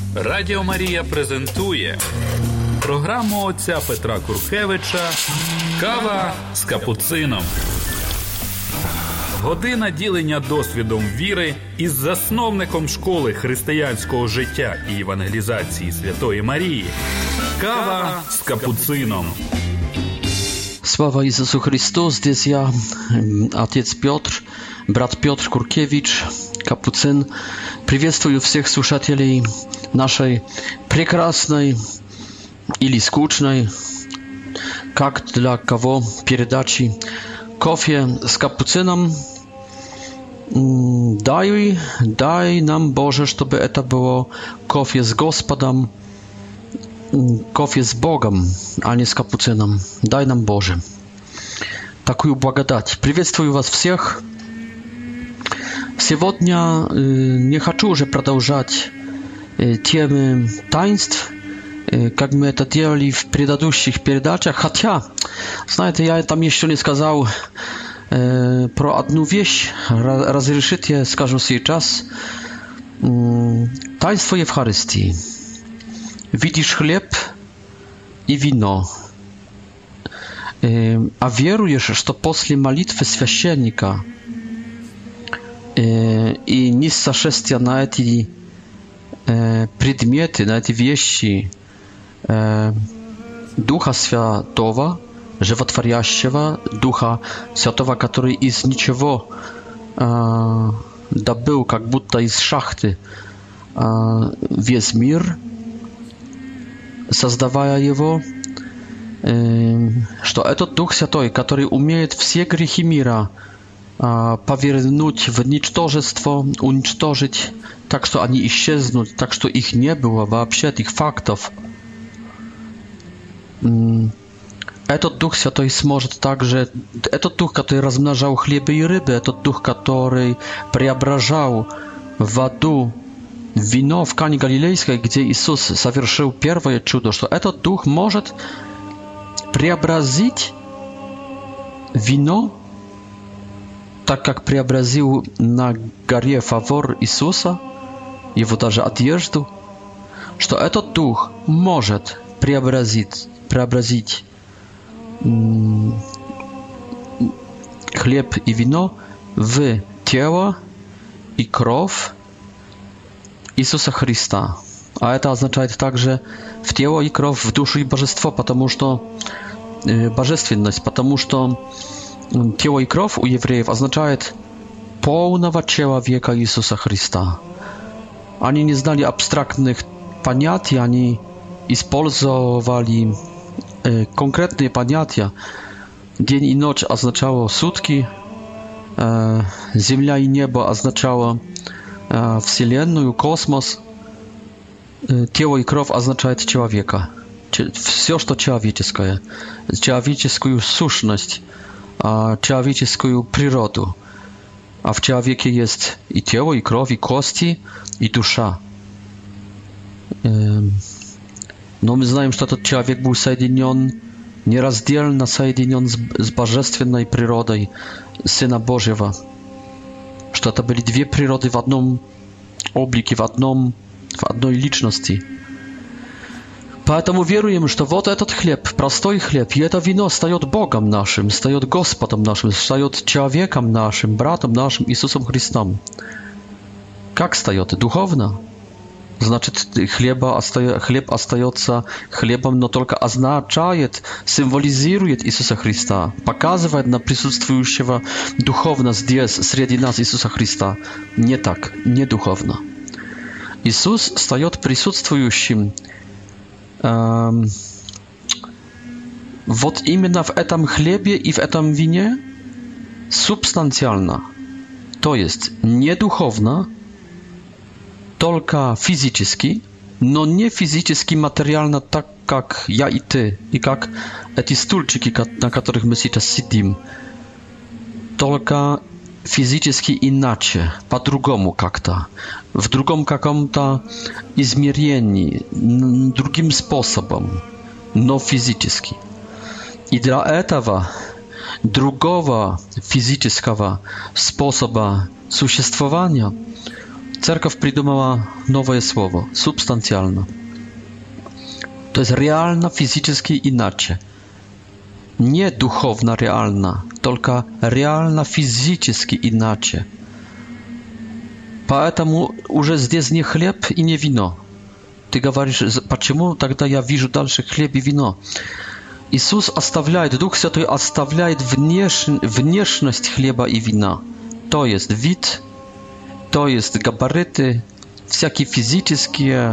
Радіо Марія презентує програму отця Петра Куркевича «Кава з капуцином». Година ділення досвідом віри із засновником школи християнського життя і евангелізації Святої Марії. «Кава з капуцином». Слава Иисусу Христу! Здесь я, отец Петр, брат Петр Куркевич, капуцин. Приветствую всех слушателей нашей прекрасной или скучной, как для кого, передачи «Кофе с капуцином». Дай нам, Боже, чтобы это было кофе с Господом, кофе с Богом, а не с капуцином. Дай нам, Боже, такую благодать. Приветствую вас всех. Сегодня не хочу уже продолжать темы таинств, как мы это делали в предыдущих передачах. Хотя, знаете, я там еще не сказал про одну вещь. Разрешите, скажу сейчас. Таинство Евхаристии. Видишь хлеб и вино, а веруешь, что после молитвы священника и ниссошествия на эти предметы, на эти вещи Духа Святого, животворящего Духа Святого, который из ничего добыл, как будто из шахты, весь мир, создавая его, что этот Дух Святой, который умеет все грехи мира повернуть в ничтожество, уничтожить, так что они исчезнут, так что их не было вообще, этих фактов, этот Дух Святой сможет также, этот Дух, который размножал хлебы и рыбы, этот Дух, который преображал воду, вино в Кане Галилейской, где Иисус совершил первое чудо, что этот Дух может преобразить вино, так как преобразил на горе Фавор Иисуса, его даже одежду, что этот Дух может преобразить хлеб и вино в тело и кровь Иисуса Христа. А это означает также в тело и кровь, в душу и божество, потому что божественность, потому что тело и кровь у евреев означает полного человека Иисуса Христа. Они не знали абстрактных понятий, они использовали конкретные понятия. День и ночь означало сутки, земля и небо означало Вселенную, космос. Тело и кровь означает человека. Все, что человеческое. Человеческую сущность, человеческую природу. А в человеке есть и тело, и кровь, и кости, и душа. Но мы знаем, что этот человек был соединен, нераздельно соединен с божественной природой Сына Божьего. Что это были две природы в одном облике, в одной личности. Поэтому веруем, что вот этот хлеб, простой хлеб, и это вино стает Богом нашим, стает Господом нашим, стает человеком нашим, братом нашим, Иисусом Христом. Как стает? Духовно. Значит, хлеб остается хлебом, но только означает, символизирует Иисуса Христа, показывает на присутствующего духовно здесь, среди нас Иисуса Христа. Не так, не духовно. Иисус стает присутствующим вот именно в этом хлебе и в этом вине субстанциально, то есть не духовно, только физически, но не физически материально, так как я и ты, и как эти стульчики, на которых мы сейчас сидим, только физически иначе, по-другому как-то, в другом каком-то измерении, другим способом, но физически. И для этого другого физического способа существования церковь придумала новое слово – субстанциально. То есть реально, физически иначе. Не духовно реально, только реально, физически иначе. Поэтому уже здесь не хлеб и не вино. Ты говоришь, почему тогда я вижу дальше хлеб и вино? Иисус оставляет, Дух Святой оставляет внешность хлеба и вина. То есть вид, то есть габариты, всякие физические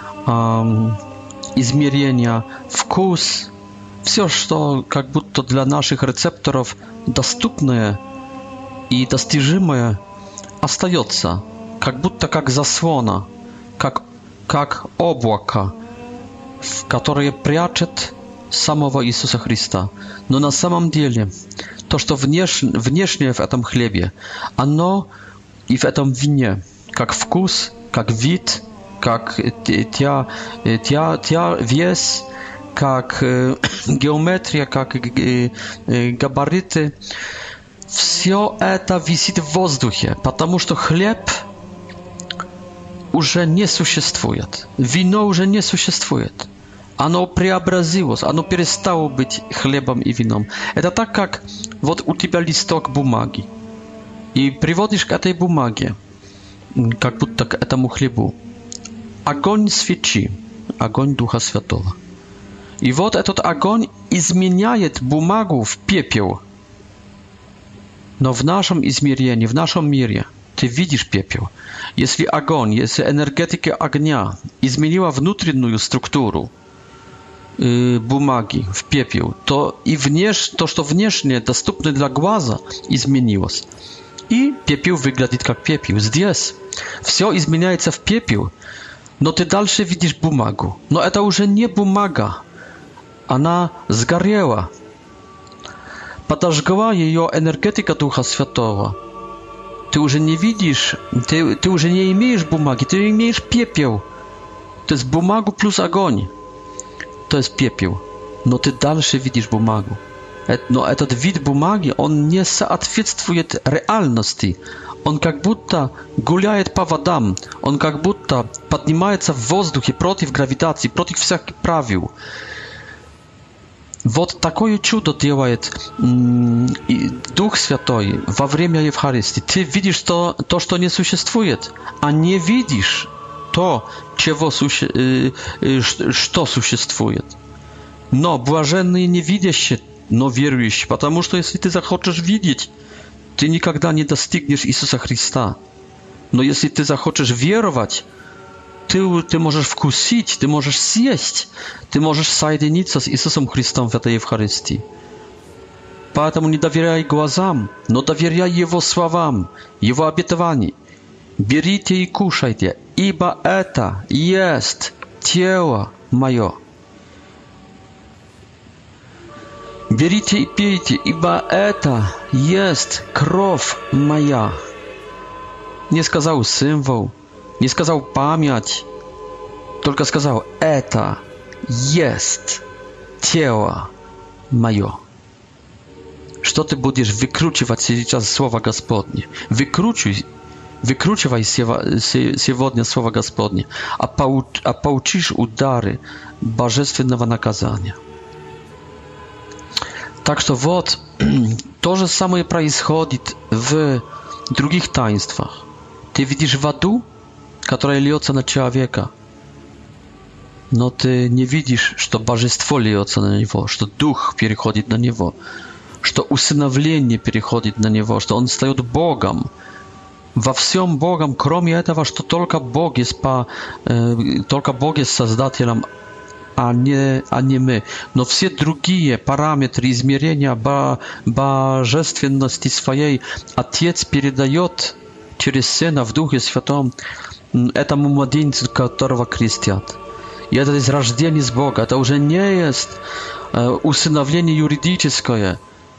измерения, вкус, все, что как будто для наших рецепторов доступное и достижимое, остается, как будто как заслона, как облако, которое прячет самого Иисуса Христа. Но на самом деле, то, что внешнее в этом хлебе, оно и в этом вине, как вкус, как вид, как вес, как геометрия, как габариты, все это висит в воздухе, потому что хлеб уже не существует, вино уже не существует. Оно преобразилось, оно перестало быть хлебом и вином. Это так, как вот у тебя листок бумаги, и приводишь к этой бумаге, как будто к этому хлебу, огонь свечи, огонь Духа Святого. И вот этот огонь изменяет бумагу в пепел. Но в нашем измерении, в нашем мире, ты видишь пепел. Если огонь, если энергетика огня изменила внутреннюю структуру бумаги в пепел, то и то, что внешне доступно для глаза, изменилось. И пепел выглядит как пепел. Здесь все изменяется в пепел, но ты дальше видишь бумагу. Но это уже не бумага. Она сгорела. Подожгла ее энергетика Духа Святого. Ты уже не видишь, ты уже не имеешь бумаги, ты имеешь пепел. То есть бумагу плюс огонь. То есть пепел. Но ты дальше видишь бумагу. Но этот вид бумаги, он не соответствует реальности. Он как будто гуляет по водам. Он как будто поднимается в воздухе против гравитации, против всяких правил. Вот такое чудо делает Дух Святой во время Евхаристии. Ты видишь то, что не существует, а не видишь то, что существует. Но блаженные не видящие, но верующие, потому что если ты захочешь видеть, ты никогда не достигнешь Иисуса Христа. Но если ты захочешь веровать, ты можешь вкусить, ты можешь съесть, ты можешь соединиться с Иисусом Христом в этой Евхаристии. Поэтому не доверяй глазам, но доверяй Его словам, Его обетованиям. Берите и кушайте, ибо это есть тело мое. Берите и пейте, ибо это есть кровь моя. Не сказал символ, не сказал память, только сказал, это есть тело мое. Что ты будешь выкручивать сейчас Слово Господне? Выкручивай сегодня Слово Господне, а получишь удары божественного наказания. Так что вот, то же самое происходит в других таинствах. Ты видишь воду, которая льется на человека, но ты не видишь, что божество льется на него, что дух переходит на него, что усыновление переходит на него, что он стает Богом. Во всем Богом, кроме этого, что только Бог есть Создателем, а не мы. Но все другие параметры измерения божественности своей Отец передает через Сына в Духе Святом этому младенцу, которого крестят. И это есть рождение с Бога. Это уже не есть усыновление юридическое,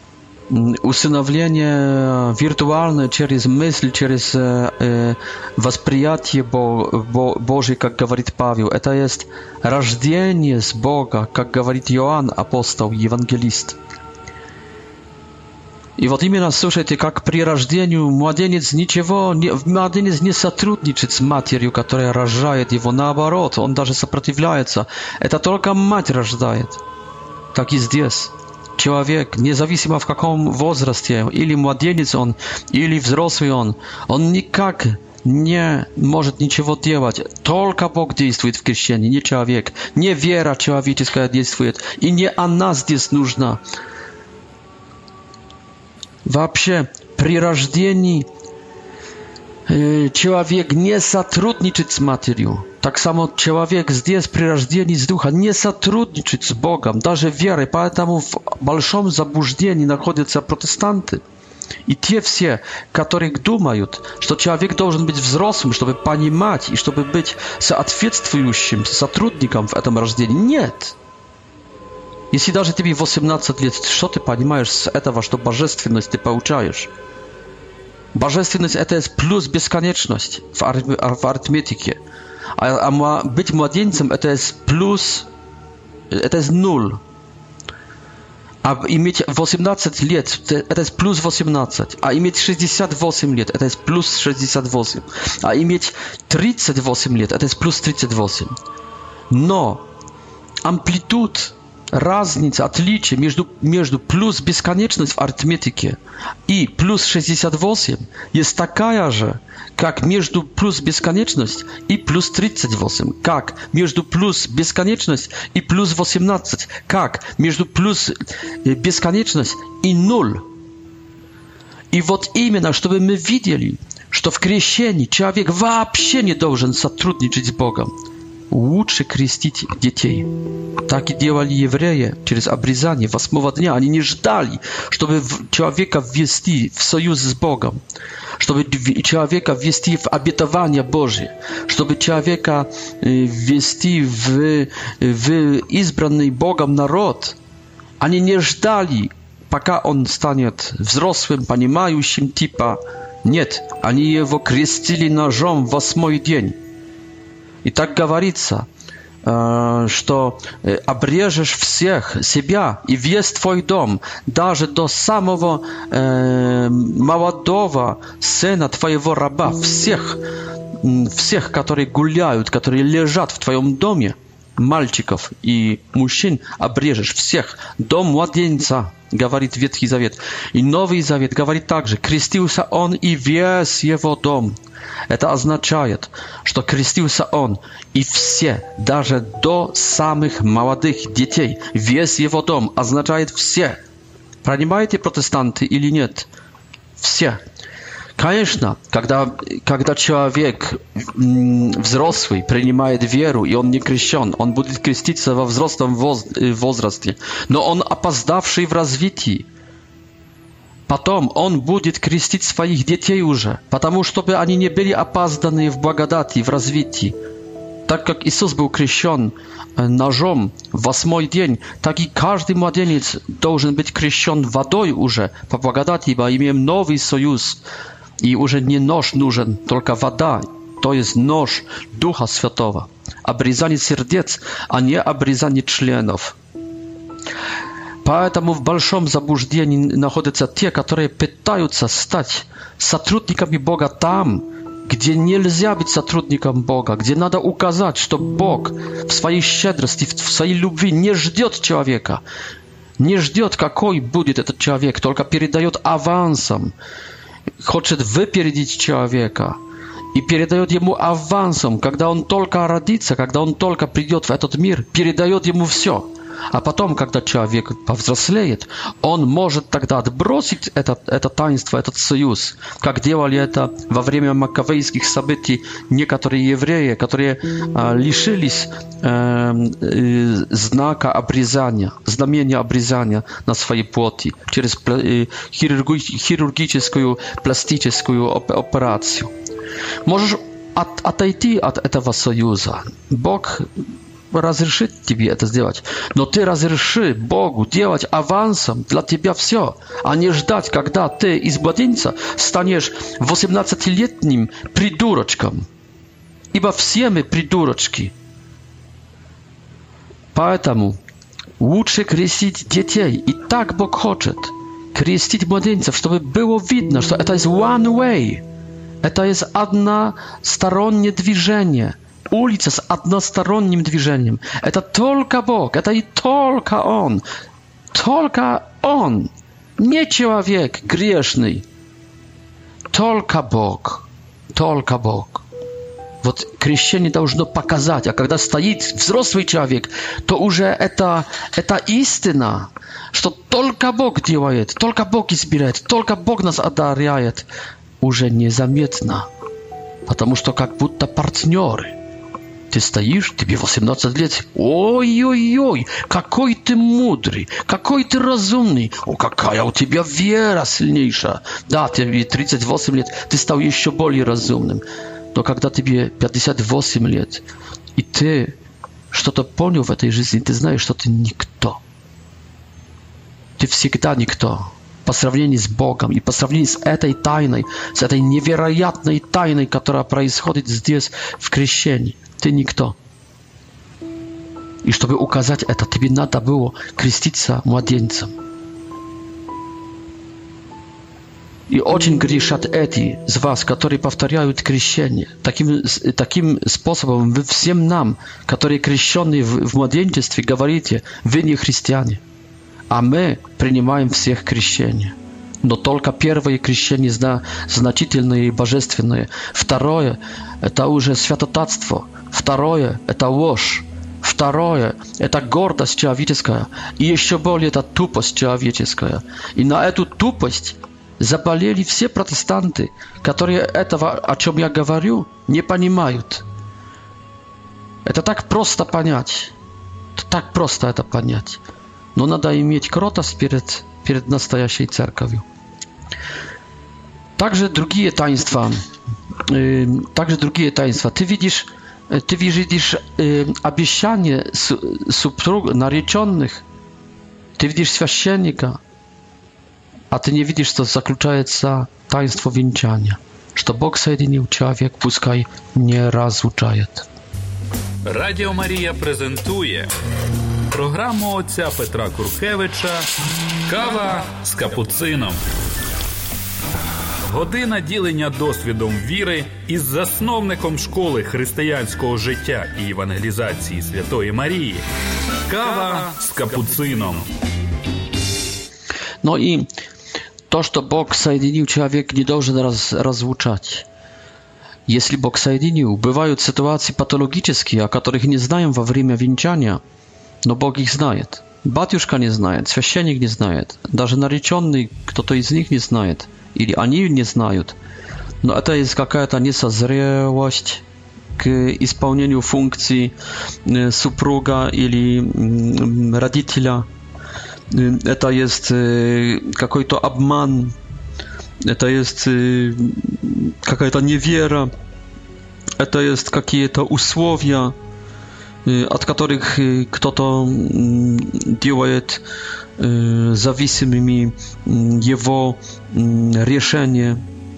усыновление виртуальное через мысль, через восприятие Божье, как говорит Павел. Это есть рождение с Бога, как говорит Иоанн, апостол, евангелист. И вот именно, слушайте, как при рождении младенец младенец не сотрудничает с матерью, которая рожает его, наоборот, он даже сопротивляется. Это только мать рождает. Так и здесь. Человек, независимо в каком возрасте, или младенец он, или взрослый он никак не может ничего делать. Только Бог действует в крещении, не человек. Не вера человеческая действует, и не она здесь нужна. Вообще, при рождении человек не сотрудничает с матерью. Так само человек здесь при рождении с Духа не сотрудничает с Богом, даже верой. Поэтому в большом заблуждении находятся протестанты. И те все, которые думают, что человек должен быть взрослым, чтобы понимать и чтобы быть соответствующим сотрудником в этом рождении. Нет. Если даже тебе 18 лет, что ты понимаешь с этого, что божественность ты получаешь? Божественность это плюс бесконечность в арифметике. А быть младенцем это плюс, это ноль. А иметь 18 лет это плюс 18. А иметь 68 лет это плюс 68. А иметь 38 лет это плюс 38. Но амплитуд, разница, отличие между плюс бесконечность в арифметике и плюс 68 есть такая же, как между плюс бесконечность и плюс 38, как между плюс бесконечность и плюс 18, как между плюс бесконечность и 0. И вот именно, чтобы мы видели, что в крещении человек вообще не должен сотрудничать с Богом. Лучше крестить детей. Так и делали евреи через обрезание 8-го дня. Они не ждали, чтобы человека ввести в союз с Богом, чтобы человека ввести в обетование Божие, чтобы человека ввести в избранный Богом народ. Они не ждали, пока он станет взрослым, понимающим типа. Нет, они его крестили ножом в 8-й день. И так говорится, что обрежешь всех себя и весь твой дом, даже до самого молодого сына твоего раба, всех, которые гуляют, которые лежат в твоем доме, мальчиков и мужчин, обрежешь всех до младенца, говорит Ветхий Завет. И Новый Завет говорит также, крестился он и весь его дом. Это означает, что крестился он и все, даже до самых молодых детей. Весь его дом означает все. Понимаете, протестанты, или нет? Все. Конечно, когда человек взрослый принимает веру, и он не крещен, он будет креститься во взрослом возрасте, но он опоздавший в развитии. Потом он будет крестить своих детей уже, потому чтобы они не были опозданные в благодати, в развитии. Так как Иисус был крещен ножом в 8-й день, так и каждый младенец должен быть крещен водой уже по благодати, ибо имеем новый союз. И уже не нож нужен, только вода, то есть нож Духа Святого. Обрезание сердец, а не обрезание членов. Поэтому в большом заблуждении находятся те, которые пытаются стать сотрудниками Бога там, где нельзя быть сотрудником Бога, где надо указать, что Бог в своей щедрости, в своей любви не ждет человека, не ждет, какой будет этот человек, только передает авансом, хочет выпередить человека и передает ему авансом, когда он только родится, когда он только придет в этот мир, передает ему все. А потом, когда человек повзрослеет, он может тогда отбросить это таинство, этот союз, как делали это во время маковейских событий некоторые евреи, которые лишились знака обрезания, знамения обрезания на своей плоти через хирургическую пластическую операцию. Можешь отойти от этого союза. Бог разрешит тебе это сделать. Но ты разреши Богу делать авансом для тебя все, а не ждать, когда ты из младенца станешь 18-летним придурочком. Ибо все мы придурочки. Поэтому лучше крестить детей. И так Бог хочет. крестить младенцев, чтобы было видно, что это есть one way. Это есть одностороннее движение. Улица с односторонним движением. Это только Бог, это и только Он. Только Он. Не человек грешный. Только Бог. Только Бог. Вот крещение должно показать, а когда стоит взрослый человек, то уже это истина, что только Бог делает, только Бог избирает, только Бог нас одаряет, уже незаметно, потому что как будто партнеры. Ты стоишь, тебе 18 лет, ой-ой-ой, какой ты мудрый, какой ты разумный, о, какая у тебя вера сильнейшая. Да, тебе 38 лет, ты стал еще более разумным. Но когда тебе 58 лет, и ты что-то понял в этой жизни, ты знаешь, что ты никто. Ты всегда никто. По сравнению с Богом и по сравнению с этой тайной, с этой невероятной тайной, которая происходит здесь в крещении. Ты никто. И чтобы указать это, тебе надо было креститься младенцем. И очень грешат эти из вас, которые повторяют крещение. Таким способом вы всем нам, которые крещенные в младенчестве, говорите, вы не христиане. А мы принимаем всех крещения. Но только первое крещение значительное и божественное. Второе – это уже святотатство. Второе – это ложь. Второе – это гордость человеческая. И еще более – это тупость человеческая. И на эту тупость заболели все протестанты, которые этого, о чем я говорю, не понимают. Это так просто понять. Так просто это понять. Но надо иметь кротость перед настоящей церковью. Также другие таинства. Ты видишь обещание супруг нареченных. Ты видишь священника. А ты не видишь, что заключается таинство венчания. Что Бог соединил человек, пускай не разлучает. Радіо Марія презентує програму отця Петра Куркевича «Кава з капуцином». Година ділення досвідом віри із засновником школи християнського життя і евангелізації Святої Марії. «Кава з капуцином». Но и то, что Бог соединил, человек не должен разлучать. Если Бог соединил, бывают ситуации патологические, о которых не знаем во время венчания, но Бог их знает. Батюшка не знает, священник не знает, даже нареченный кто-то из них не знает, или они не знают. Но это есть какая-то несозрелость к исполнению функций супруга или родителя. Это есть какой-то обман, это есть какая-то невера, это есть какие-то условия, от которых кто-то делает зависимыми его решения.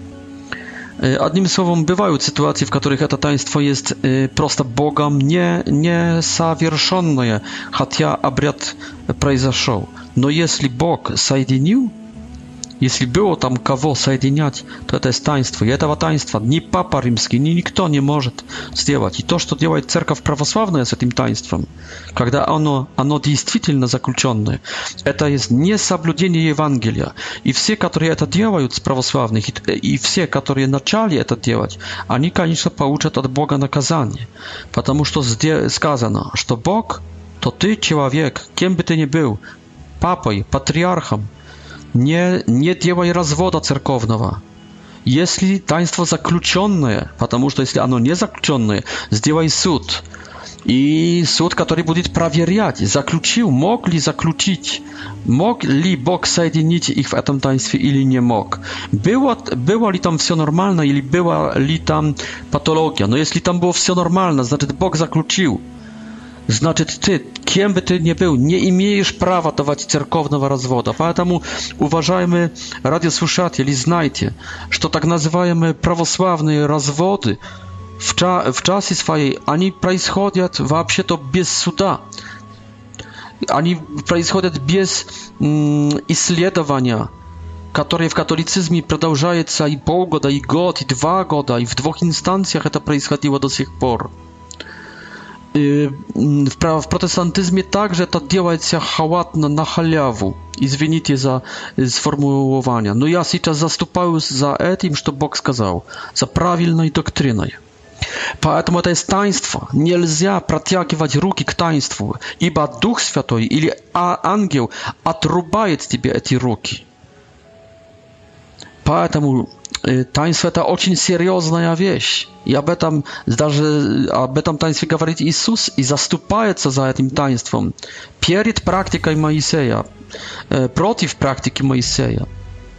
Одним словом, бывают ситуации, в которых это таинство есть просто Богом не совершенное, хотя обряд произошел. Но если Бог соединил, если было там кого соединять, то это есть таинство. И этого таинства ни Папа Римский, ни никто не может сделать. И то, что делает Церковь Православная с этим таинством, когда оно действительно заключенное, это есть несоблюдение Евангелия. И все, которые это делают с православных, и все, которые начали это делать, они, конечно, получат от Бога наказание. Потому что сказано, что Бог, то ты человек, кем бы ты ни был, папой, патриархом, не делай развода церковного. Если таинство заключенное, потому что если оно не заключенное, сделай суд. И суд, который будет проверять, заключил, мог ли заключить, мог ли Бог соединить их в этом таинстве или не мог. Было ли там все нормально или была ли там патология. Но если там было все нормально, значит Бог заключил. Значит, ты, кем бы ты ни был, не имеешь права давать церковного развода. Поэтому, уважаемые радиослушатели, знайте, что так называемые православные разводы в часе своей, они происходят вообще-то без суда. Они происходят без исследования которое в католицизме продолжается и полгода, и год, и 2 года, и в 2 инстанциях это происходило до сих пор. В протестантизме также это делается халатно, на халяву. Извините за сформулирование. Но я сейчас заступаюсь за этим, что Бог сказал, за правильной доктриной. Поэтому это таинство. Нельзя протягивать руки к таинству, ибо Дух Святой или ангел отрубает тебе эти руки. Поэтому таинство это очень серьезная вещь. И об этом таинстве говорит Иисус и заступается за этим таинством перед практикой Моисея, против практики Моисея.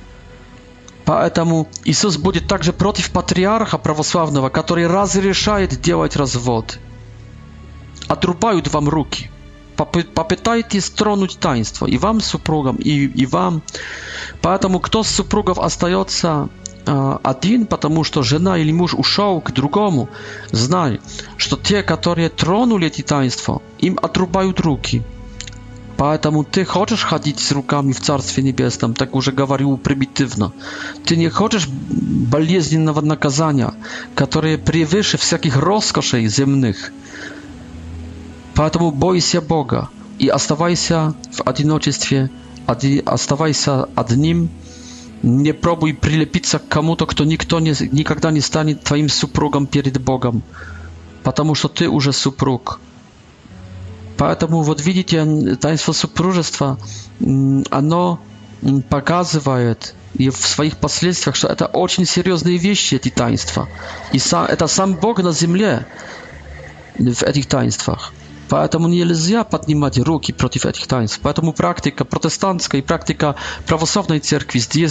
Поэтому Иисус будет также против патриарха православного, который разрешает делать развод. Отрубают вам руки. Попытайтесь тронуть таинство. И вам, супругам, и вам. Поэтому кто с супругов остается один, потому что жена или муж ушел к другому, знай, что те, которые тронули эти таинства, им отрубают руки. Поэтому ты хочешь ходить с руками в Царстве Небесном, так уже говорю примитивно. Ты не хочешь болезненного наказания, которое превыше всяких роскошей земных. Поэтому бойся Бога и оставайся в одиночестве, оставайся одним. Не пробуй прилепиться к кому-то, кто никогда не станет твоим супругом перед Богом, потому что ты уже супруг. Поэтому, вот видите, таинство супружества, оно показывает и в своих последствиях, что это очень серьезные вещи, эти таинства. И это сам Бог на земле в этих таинствах. Поэтому нельзя поднимать руки против этих таинств. Поэтому практика протестантская и практика православной церкви здесь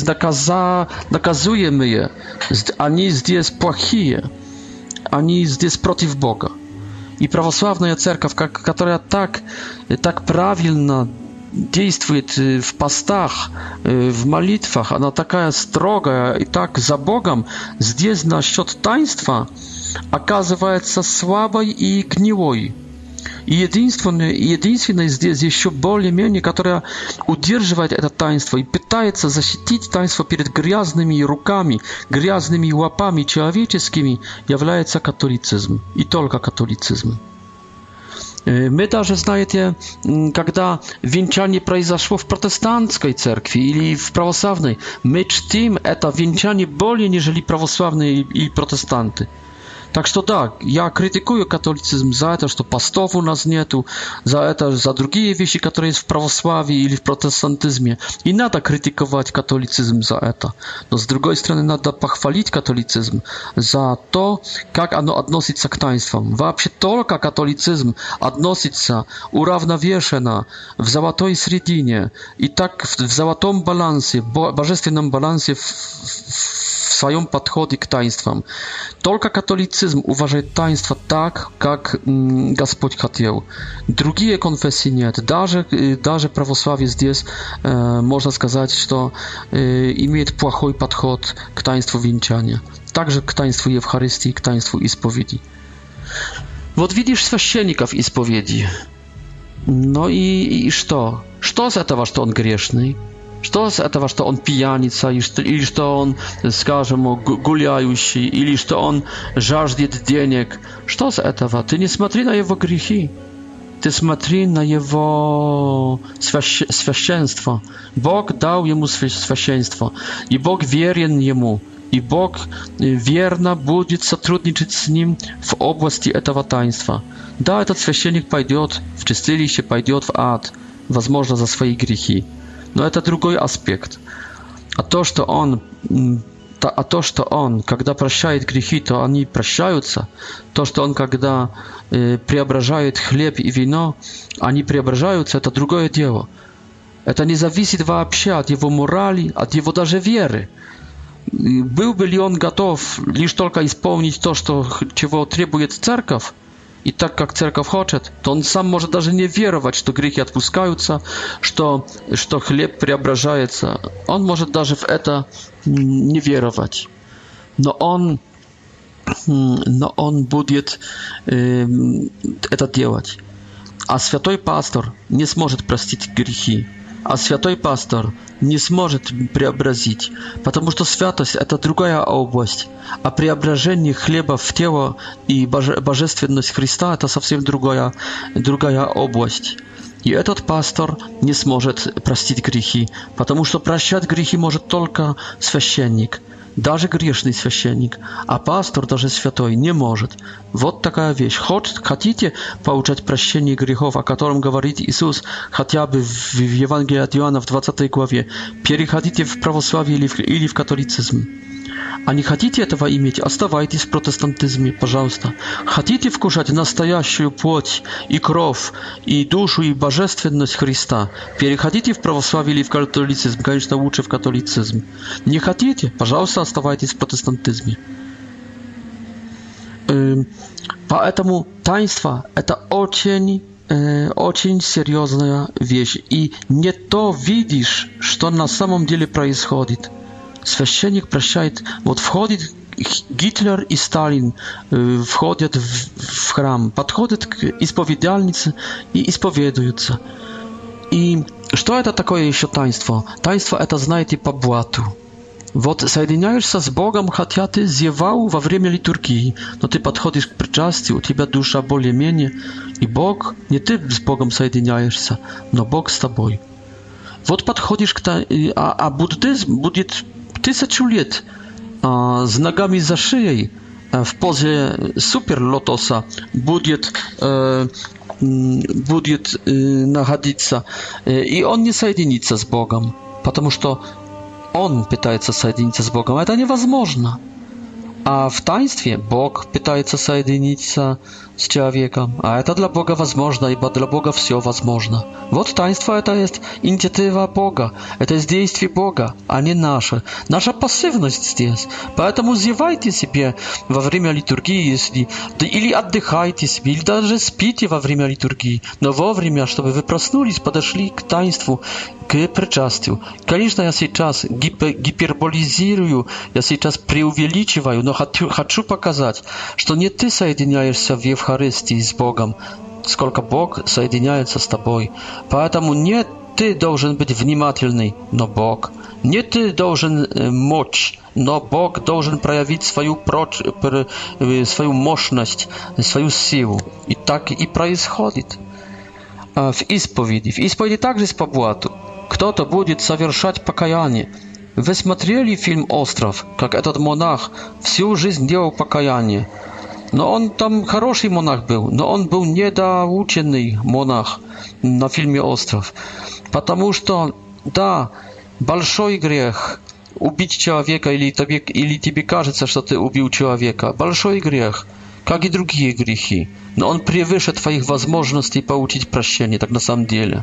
наказуемые, они здесь плохие, они здесь против Бога. И православная церковь, которая так правильно действует в постах, в молитвах, она такая строгая и так за Богом, здесь насчет таинства оказывается слабой и гнилой. И единственное здесь еще более-менее, которая удерживает это таинство и пытается защитить таинство перед грязными руками, грязными лапами человеческими, является католицизм. И только католицизм. Мы даже, знаете, когда венчание произошло в протестантской церкви или в православной, мы чтим это венчание более, нежели православные и протестанты. Так что да, я критикую католицизм за это, что постов у нас нету, за другие вещи, которые есть в православии или в протестантизме. И надо критиковать католицизм за это. Но с другой стороны, надо похвалить католицизм за то, как оно относится к таинствам. Вообще только католицизм относится уравновешенно, в золотой середине, и так в золотом балансе, божественном балансе в своем подходе к таинствам. Только католицизм уважает таинства так, как Господь хотел. Другие конфессии нет. Даже православие здесь, можно сказать, что имеет плохой подход к таинству венчания. Также к таинству Евхаристии, к таинству исповеди. Вот видишь священников исповеди. Ну и что? Что с этого, что он грешный? Что с этого, что он пьяница, или что он, скажем, гуляющий, или что он жаждет денег? Что с этого? Ты не смотри на его грехи. Ты смотри на его священство. Бог дал ему священство, и Бог верен ему, и Бог верно будет сотрудничать с ним в области этого таинства. Да, этот священник пойдет в чистилище, пойдет в ад, возможно, за свои грехи. Но это другой аспект. А то, что он, когда прощает грехи, то они прощаются. То, что он, когда преображает хлеб и вино, они преображаются, это другое дело. Это не зависит вообще от его морали, от его даже веры. Был бы ли он готов лишь только исполнить то, чего требует церковь, и так как церковь хочет, то он сам может даже не веровать, что грехи отпускаются, что хлеб преображается. Он может даже в это не веровать. Но он будет это делать. А святой пастор не сможет простить грехи. а святой пастор не сможет преобразить, потому что святость – это другая область, а преображение хлеба в тело и божественность Христа – это совсем другая область. И этот пастор не сможет простить грехи, потому что прощать грехи может только священник, даже грешный священник, а пастор, даже святой, не может. Вот такая вещь. Хотите получать прощение грехов, о котором говорит Иисус хотя бы в Евангелии от Иоанна в 20 главе, переходите в православие или в католицизм. А не хотите этого иметь, оставайтесь в протестантизме, пожалуйста. Хотите вкушать настоящую плоть и кровь, и душу, и божественность Христа, переходите в православие или в католицизм, конечно, лучше в католицизм. Не хотите, пожалуйста, оставайтесь в протестантизме. Поэтому таинство – это очень серьезная вещь. И не то видишь, что на самом деле происходит. Священник прощает, вот входит Гитлер и Сталин, входят в храм, подходят к исповедальнице и исповедуются. И что это такое еще таинство? Таинство это, знаете, по блату. Вот соединяешься с Богом, хотя ты зевал во время литургии, но ты подходишь к причастию, у тебя душа более-менее, и Бог, не ты с Богом соединяешься, но Бог с тобой. Вот подходишь к... А буддизм будет 1000 лет с ногами за шеей в позе супер-лотоса будет находиться, и он не соединится с Богом, потому что он пытается соединиться с Богом. Это невозможно. А в таинстве Бог пытается соединиться с человеком. А это для Бога возможно, ибо для Бога все возможно. Вот таинство это есть инициатива Бога. Это есть действие Бога, а не наше. Наша пассивность здесь. Поэтому зевайте себе во время литургии, если... или отдыхайте себе, или даже спите во время литургии. Но вовремя, чтобы вы проснулись, подошли к таинству, к причастию. Конечно, я сейчас гиперболизирую, я сейчас преувеличиваю, но хочу показать, что не ты соединяешься в Евхаристии с Богом, сколько Бог соединяется с тобой. Поэтому не ты должен быть внимательный, но Бог. Не ты должен мочь, но Бог должен проявить свою мощность, свою силу. И так и происходит. В исповеди также есть по блату. Кто-то будет совершать покаяние. Вы смотрели фильм «Остров», как этот монах всю жизнь делал покаяние? Но он там хороший монах был, но он был недоученный монах на фильме «Остров». Потому что, да, большой грех убить человека, или тебе кажется, что ты убил человека. Большой грех, как и другие грехи. Но он превыше твоих возможностей получить прощение, так на самом деле.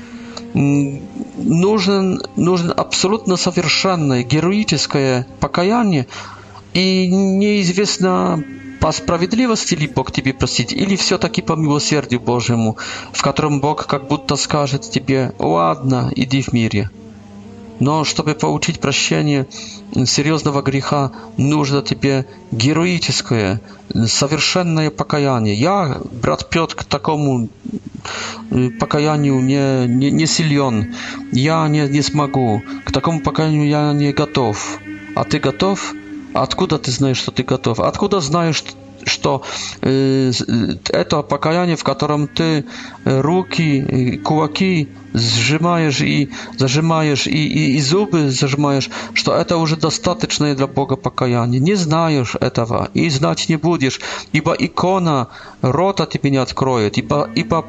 Нужен абсолютно совершенное, героическое покаяние, и неизвестно, по справедливости ли Бог тебе простит, или все-таки по милосердию Божьему, в котором Бог как будто скажет тебе: ладно, иди в мире. Но чтобы получить прощение серьезного греха, нужно тебе героическое, совершенное покаяние. Я, брат Петр, к такому покаянию не силен. Я не смогу. К такому покаянию я не готов. А ты готов? Откуда ты знаешь, что ты готов? Откуда знаешь, что это покаяние, в котором ты руки, кулаки сжимаешь и зажимаешь, и зубы зажимаешь, что это уже достаточное для Бога покаяние? Не знаешь этого и знать не будешь, ибо икона рота тебе не откроет, ибо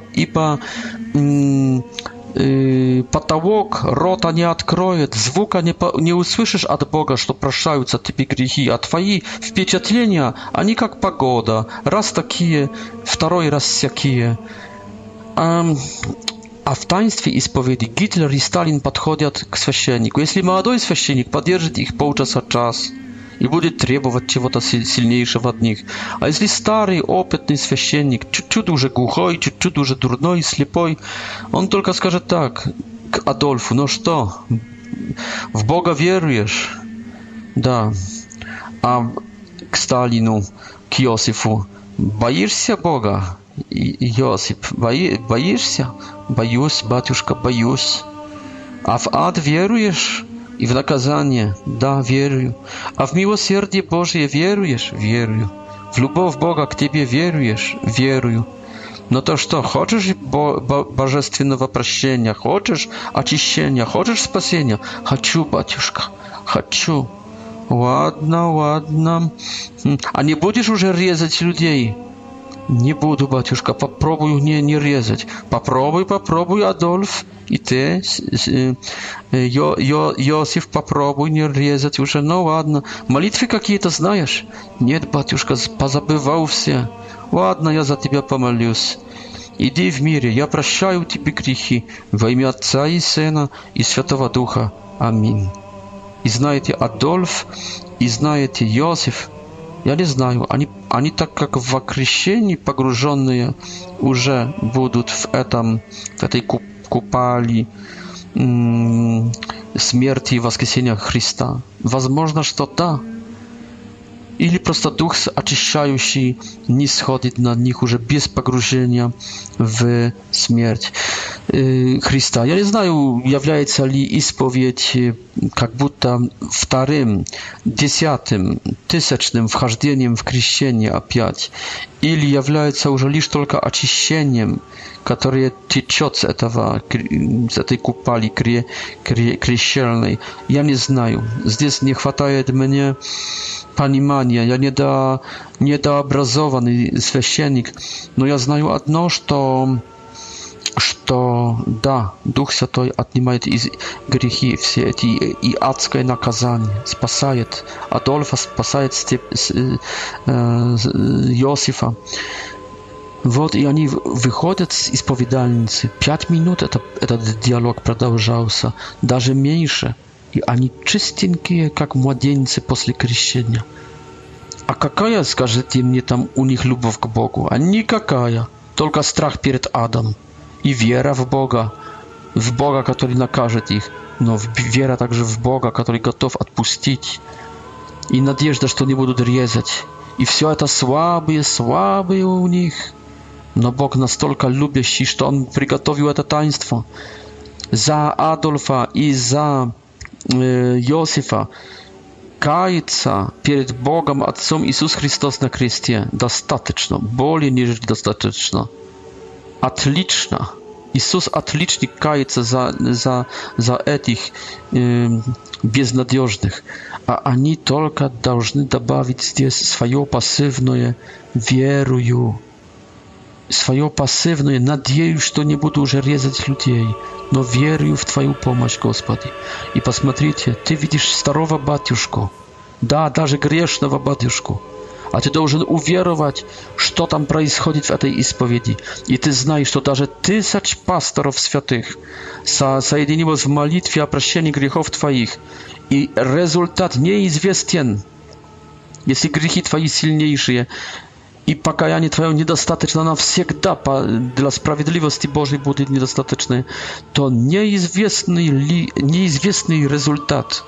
потолок рота не откроет, звука не услышишь от Бога, что прощаются тебе грехи, а твои впечатления, они как погода, раз такие, второй раз всякие. А в таинстве исповеди Гитлер и Сталин подходят к священнику. Если молодой священник поддержит их полчаса-час и будет требовать чего-то сильнейшего от них. А если старый, опытный священник, чуть-чуть уже глухой, чуть-чуть уже дурной, слепой, он только скажет так к Адольфу: ну что, в Бога веруешь? Да. А к Сталину, к Иосифу: боишься Бога? Иосиф: боишься? Боюсь, батюшка, боюсь. А в ад веруешь? И в наказание? Да, верую. А в милосердие Божие веруешь? Верую. В любовь Бога к тебе веруешь? Верую. Но то что, хочешь божественного прощения, хочешь очищения, хочешь спасения? Хочу, батюшка, хочу. Ладно, ладно. А не будешь уже резать людей? Не буду, батюшка, попробую не резать. Попробуй, Адольф, и ты, Иосиф, попробуй не резать уже. Ну ладно. Молитвы какие-то знаешь? Нет, батюшка, позабывал все. Ладно, я за тебя помолюсь. Иди в мире, я прощаю тебе грехи во имя Отца и Сына и Святого Духа. Аминь. И знаете, Адольф, и знаете, Иосиф, я не знаю, они так как в крещении погруженные уже будут в этой купали смерти и воскресения Христа. Возможно, что да. Или просто Дух очищающий не сходит на них уже без погружения в смерть Христа. Я не знаю, является ли исповедь как будто вторым, 10-м, 1000-м вхождением в крещение опять, или является уже лишь только очищением, которое течет с этой купали крещельной. Я не знаю. Здесь не хватает мне понимания. Я недообразованный священник, но я знаю одно, что да, Дух Святой отнимает грехи все эти и адское наказание, спасает Адольфа, спасает Иосифа. Вот, и они выходят с исповедальницы. 5 минут этот диалог продолжался, даже меньше. И они чистенькие, как младенцы после крещения. А какая, скажите мне, там у них любовь к Богу? А никакая. Только страх перед адом. И вера в Бога, который накажет их. Но вера также в Бога, который готов отпустить. И надежда, что не будут резать. И все это слабые у них. Но Бог настолько любящий, что Он приготовил это таинство. За Адольфа и за Иосифа каяться перед Богом Отцом Иисус Христос на кресте достаточно, более нежели достаточно. Отлично. Иисус отличник кается за этих безнадежных. А они только должны добавить здесь свое пассивное «верую». Свое пассивное «надеюсь, что не буду уже резать людей, но верю в Твою помощь, Господи». И посмотрите, ты видишь старого батюшку, да, даже грешного батюшку, а ты должен уверовать, что там происходит в этой исповеди. И ты знаешь, что даже 1000 пасторов святых соединилось в молитве о прощении грехов твоих, и результат неизвестен. Если грехи твои сильнейшие, и покаяние твое недостаточно навсегда, для справедливости Божьей будет недостаточно, то неизвестный результат.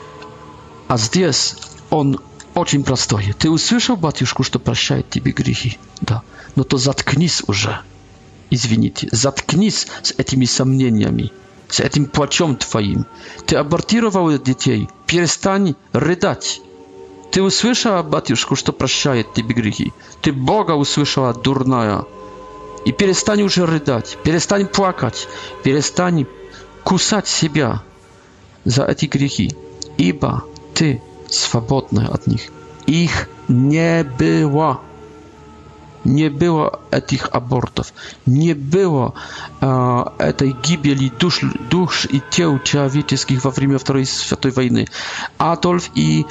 А здесь он очень простой. Ты услышал, батюшку, что прощает тебе грехи? Да. Но то заткнись уже. Извините. Заткнись с этими сомнениями, с этим плачом твоим. Ты абортировал детей. Перестань рыдать. Ты услышала, батюшку, что прощает тебе грехи? Ты Бога услышала, дурная. И перестань уже рыдать. Перестань плакать. Перестань кусать себя за эти грехи. Ибо ты свободная от них. Их не было. Не было этих абортов. Не было этой гибели душ и тел человеческих во время Второй Святой войны. Адольф и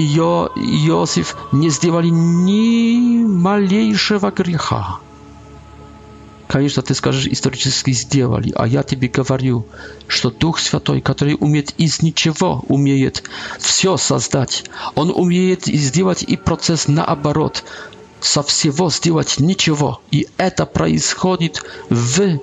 Иосиф не сделали ни малейшего греха. Конечно, ты скажешь, исторически сделали, а я тебе говорю, что Дух Святой, который умеет из ничего, умеет все создать, Он умеет сделать и процесс наоборот, со всего сделать ничего. И это происходит в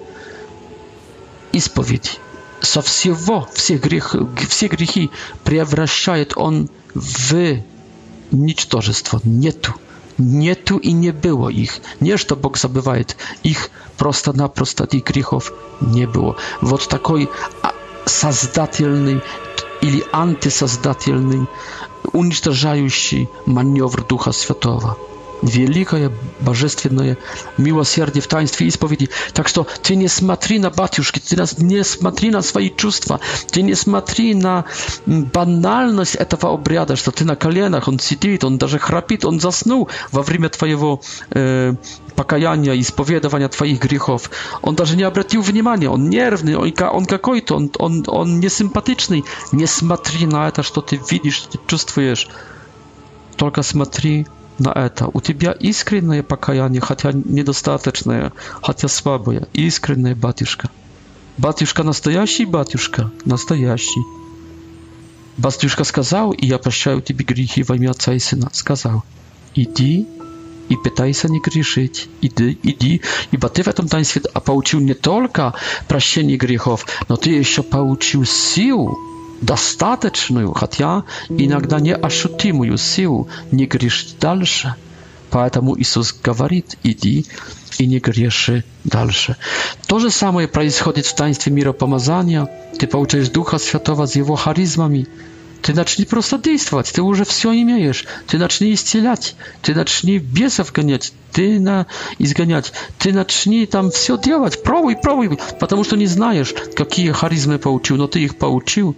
исповеди. Со всего, все грехи превращает Он в ничтожество. Нету и не было их. Не что Бог забывает их, просто-напросто этих грехов не было. Вот такой создательный или антисоздательный, уничтожающий маневр Духа Святого. Великое божественное милосердие в таинстве исповеди. Так что ты не смотри на батюшки, ты не смотри на свои чувства, ты не смотри на банальность этого обряда, что ты на коленах, он сидит, он даже храпит, он заснул во время твоего покаяния, исповедования твоих грехов. Он даже не обратил внимания, он нервный, он какой-то, он несимпатичный. Не смотри на это, что ты видишь, что ты чувствуешь. Только смотри на это. У тебя искреннее покаяние, хотя недостаточное, хотя слабое. Искреннее, батюшка. Батюшка настоящий, батюшка. Настоящий. Батюшка сказал, и я прощаю тебе грехи во имя Отца и Сына. Сказал, иди и пытайся не грешить. Иди. Ибо ты в этом таинстве получил не только прощение грехов, но ты еще получил силу, достаточную, хотя иногда неощутимую силу не грешить дальше. Поэтому Иисус говорит, иди и не греши дальше. То же самое происходит в таинстве миропомазания. Ты получаешь Духа Святого с Его харизмами. Ты начни просто действовать, ты уже все имеешь. Ты начни исцелять, ты начни бесов изгонять, ты начни там все делать. Пробуй, потому что не знаешь, какие харизмы получил, но ты их получил.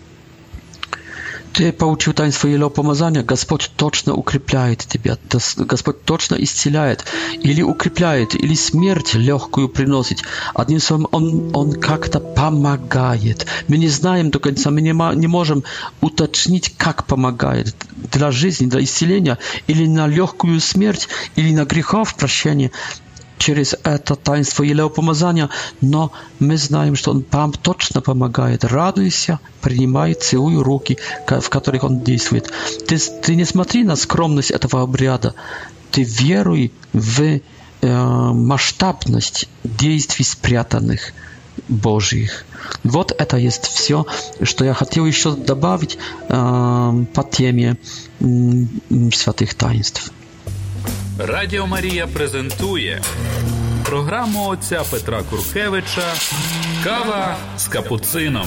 Ты получил таинство елеопомазания, Господь точно укрепляет тебя, Господь точно исцеляет, или укрепляет, или смерть легкую приносит. Одним словом, Он как-то помогает. Мы не знаем до конца, мы не можем уточнить, как помогает для жизни, для исцеления, или на легкую смерть, или на грехов прощения. Через это таинство елеопомазания, но мы знаем, что Он точно помогает. Радуйся, принимай, целуй руки, в которых Он действует. Ты не смотри на скромность этого обряда, ты веруй в масштабность действий спрятанных Божьих. Вот это есть все, что я хотел еще добавить по теме святых таинств. Радіо Марія презентує програму отця Петра Куркевича «Кава з капуцином».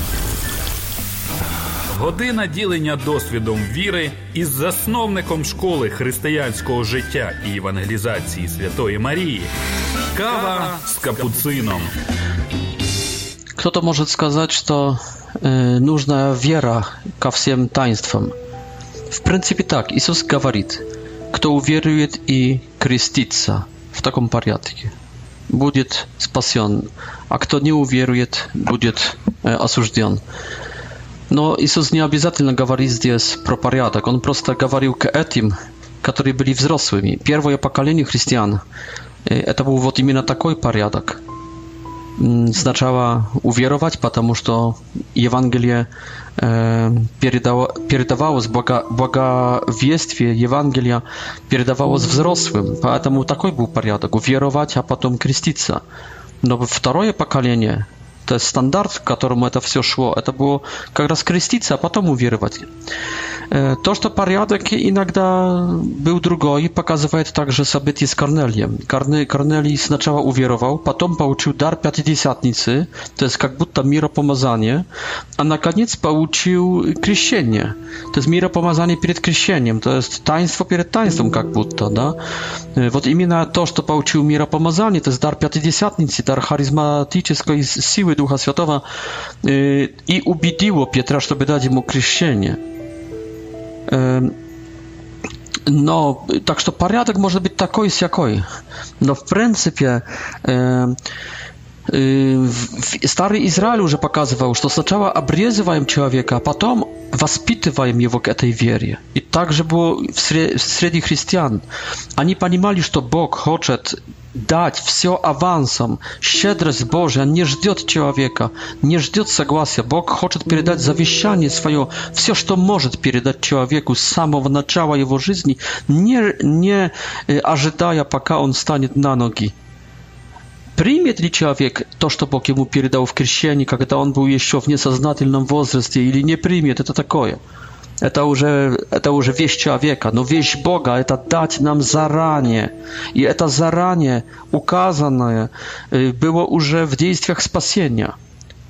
Година ділення досвідом віри із засновником школи християнського життя і евангелізації Святої Марії. «Кава з капуцином». Кто-то может сказать, что нужна вера ко всем таинствам. В принципе так, Иисус говорит, кто уверует и крестится в таком порядке, будет спасен, а кто не уверует, будет осужден. Но Иисус не обязательно говорит здесь про порядок, Он просто говорил к этим, которые были взрослыми. Первое поколение христиан, это был вот именно такой порядок. Сначала уверовать, потому что Евангелие передавалось, благовестие Евангелия передавалось взрослым, поэтому такой был порядок, уверовать, а потом креститься. Но второе поколение, то есть стандарт, к которому это все шло, это было как раз креститься, а потом уверовать. То, что порядок иногда был другой, показывает также событие с Корнелием. Корнелий сначала уверовал, потом получил дар Пятидесятницы, то есть как будто миропомазание, а наконец получил крещение, то есть миропомазание перед крещением, то есть таинство перед таинством как будто, да. Вот именно то, что получил миропомазание, то есть дар Пятидесятницы, дар харизматической силы Духа Святого, и убедило Петра, чтобы дать ему крещение. Но, так что порядок может быть такой-сякой. Но в принципе старый Израиль уже показывал, что сначала обрезываем человека, а потом воспитываем его к этой вере. И также было среди христиан. Они понимали, что Бог хочет дать все авансом. Щедрость Божья не ждет человека, не ждет согласия. Бог хочет передать завещание свое, все, что может передать человеку с самого начала его жизни, не ожидая, пока он станет на ноги. Примет ли человек то, что Бог ему передал в крещении, когда он был еще в несознательном возрасте, или не примет, это такое. Это уже вещь человека, но вещь Бога это дать нам заранее. И это заранее указанное было уже в действиях спасения.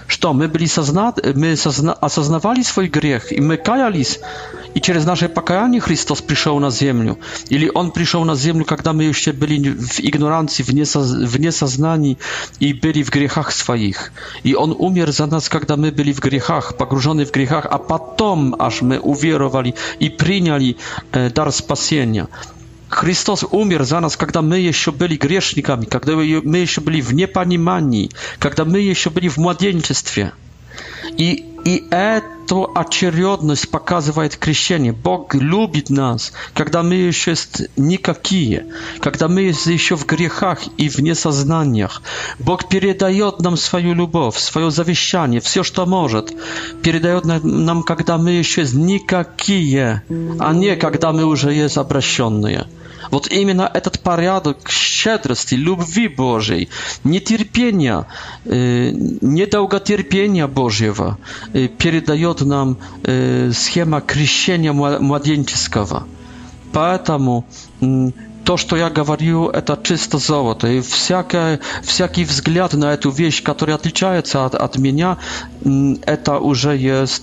Что мы осознавали свой грех, и мы каялись, и через наше покаяние Христос пришел на землю? Или Он пришел на землю, когда мы еще были в игноранции, вне сознания и были в грехах своих? И Он умер за нас, когда мы были в грехах, погружены в грехах, а потом аж мы уверовали и приняли дар спасения. Христос умер за нас, когда мы еще были грешниками, когда мы еще были в непонимании, когда мы еще были в младенчестве. И эту очередность показывает крещение. Бог любит нас, когда мы еще никакие, когда мы еще в грехах и в несознаниях. Бог передает нам свою любовь, свое завещание, все, что может. Передает нам, когда мы еще никакие, а не когда мы уже есть обращенные. Вот именно этот порядок щедрости, любви Божьей, нетерпения, недолготерпения Божьего передает нам схема крещения младенческого. Поэтому то, что я говорю, это чисто золото. И всякий взгляд на эту вещь, которая отличается от меня, это уже есть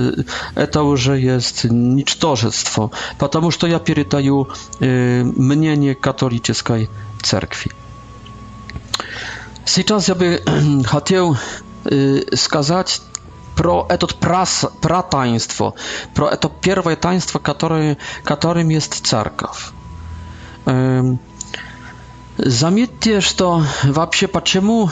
ничтожество. Потому что я передаю мнение католической церкви. Сейчас я бы хотел сказать про это пратаинство, про это первое таинство, которым есть церковь. Заметьте, что вообще почему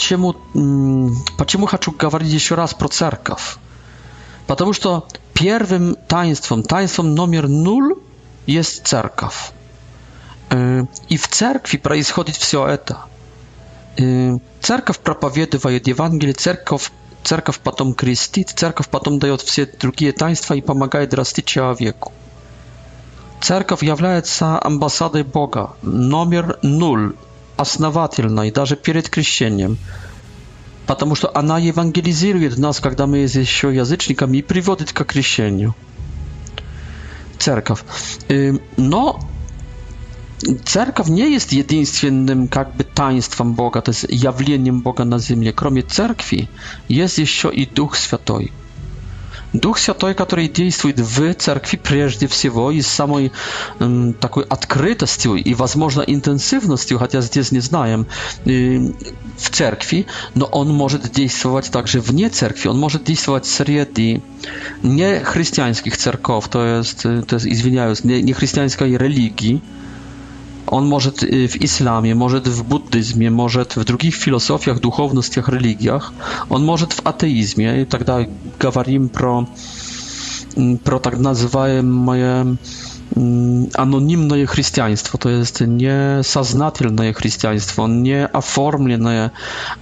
хочу говорить еще раз про церковь? Потому что первым таинством номер 0 есть церковь. И в церкви происходит все это. Церковь проповедует Евангелие, церковь потом крестит, церковь потом дает все другие таинства и помогает расти человеку. Церковь является амбассадой Бога, номер 0, основательной, даже перед крещением, потому что она евангелизирует нас, когда мы еще язычниками, и приводит к крещению. Церковь. Но церковь не есть единственным таинством Бога, то есть явлением Бога на земле. Кроме церкви есть еще и Дух Святой. Дух Святой, который действует в церкви прежде всего и с самой такой открытостью и, возможно, интенсивностью, хотя здесь не знаем, в церкви, но он может действовать также вне церкви, он может действовать среди нехристианских церков, то есть извиняюсь, нехристианской религии. Он может в исламе, может в буддизме, может в других философиях, духовностях, религиях. Он может в атеизме. И тогда говорим про так называемое анонимное христианство, то есть несознательное христианство, не оформленное,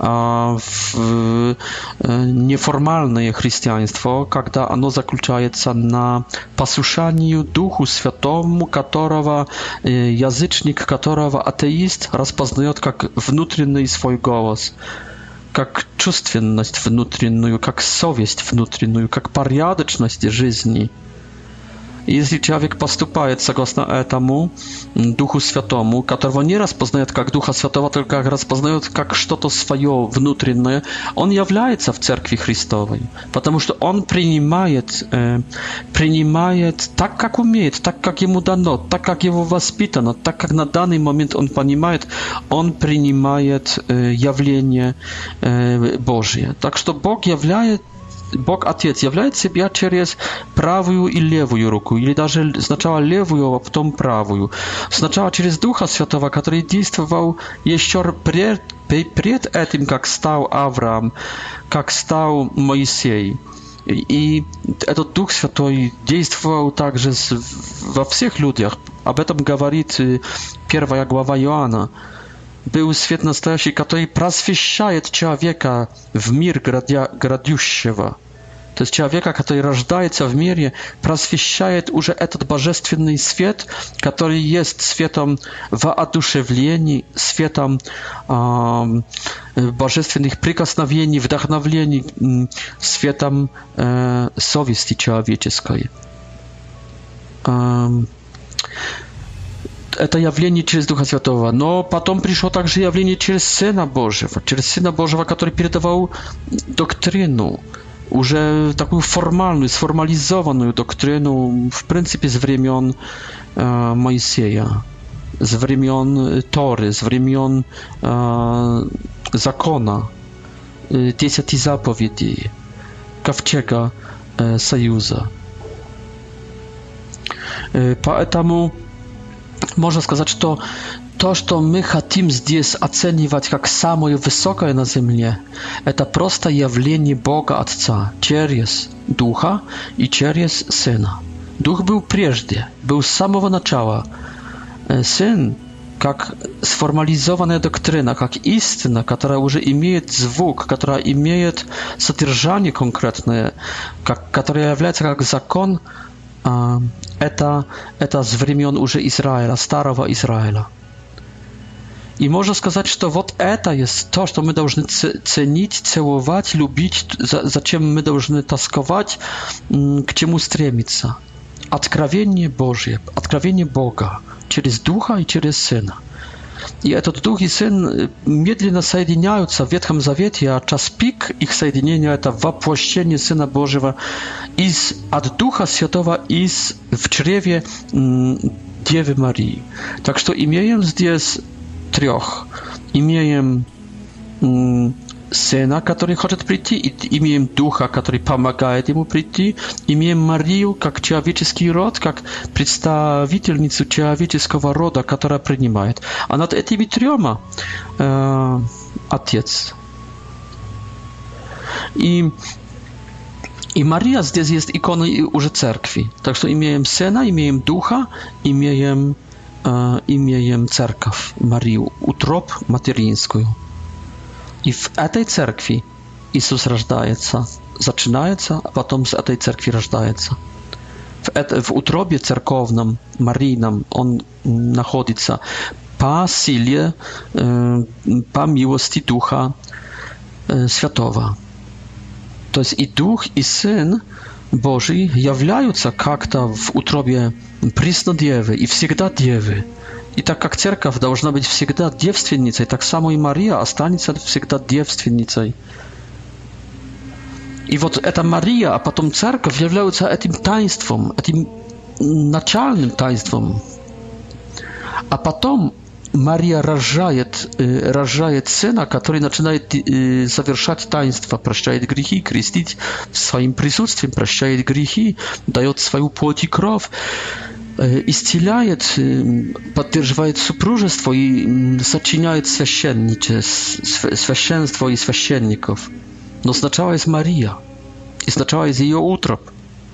неформальное христианство, когда оно заключается на послушании Духу Святому, которого язычник, которого атеист распознает как внутренний свой голос, как чувственность внутреннюю, как совесть внутреннюю, как порядочность жизни. Если человек поступает согласно этому Духу Святому, которого не распознает как Духа Святого, только распознает как что-то свое внутреннее, он является в Церкви Христовой, потому что он принимает так, как умеет, так, как ему дано, так, как его воспитано, так, как на данный момент он понимает, он принимает явление Божье. Так что Бог Отец являет себя через правую и левую руку, или даже сначала левую, а потом правую. Сначала через Духа Святого, который действовал еще пред этим, как стал Авраам, как стал Моисей. И этот Дух Святой действовал также во всех людях. Об этом говорит 1 глава Иоанна. Był свет настоящий, который просвещает человека в мир грядущего. То есть человека, который рождается в мире, просвещает уже этот божественный свет, который есть светом воодушевлений, светом божественных прикосновений, вдохновлений, светом совести человеческой. это явление через Духа Святого. Но потом пришло также явление через Сына Божьего, который передавал доктрину, уже такую формальную, сформализованную доктрину, в принципе, с времен Моисея, с времен Торы, с времен закона, 10 заповедей, Ковчега Союза. Поэтому можно сказать, что то, что мы хотим здесь оценивать как самое высокое на земле, это просто явление Бога Отца через Духа и через Сына. Дух был прежде, был с самого начала. Сын, как сформализованная доктрина, как истина, которая уже имеет звук, которая имеет содержание конкретное, которая является как закон, это с времен уже Израиля, старого Израиля. И можно сказать, что вот это есть то, что мы должны ценить, целовать, любить, зачем мы должны тосковать, к чему стремиться. Откровение Божье, откровение Бога через Духа и через Сына. И этот Дух и Сын медленно соединяются в Ветхом Завете, а час пик их соединения – это воплощение Сына Божьего от Духа Святого в чреве Девы Марии. Так что имеем здесь трех. Имеем Сына, который хочет прийти, и имеем Духа, который помогает ему прийти, имеем Марию как человеческий род, как представительницу человеческого рода, которая принимает. А над этими трема Отец. И Мария здесь есть икона уже церкви. Так что имеем Сына, имеем Духа, имеем церковь, Марию, утроб материнскую. И в этой церкви Иисус рождается, начинается, а потом с этой церкви рождается. В утробе церковном, Марийном, он находится по силе, по милости Духа Святого. То есть и Дух, и Сын Божий являются как-то в утробе Преснодевы и всегда Девы. И так как церковь должна быть всегда девственницей, так само и Мария останется всегда девственницей. И вот эта Мария, а потом церковь являются этим таинством, этим начальным таинством. А потом Мария рожает Сына, который начинает совершать таинство, прощает грехи, крестить своим присутствием, прощает грехи, дает свою плоть и кровь, исцеляет, поддерживает супружество и сочиняет священство и священников. Но сначала есть Мария, и сначала есть ее утроба.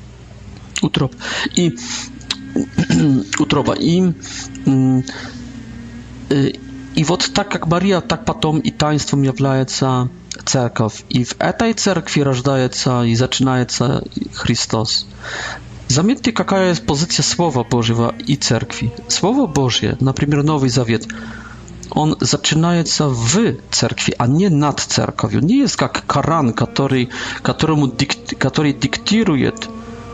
И вот так как Мария, так потом и таинством является церковь. И в этой церкви рождается и начинается Христос. Заметьте, какая позиция Слова Божьего и церкви. Слово Божье, например, Новый Завет, он начинается в церкви, а не над церковью. Не есть как Коран, который диктирует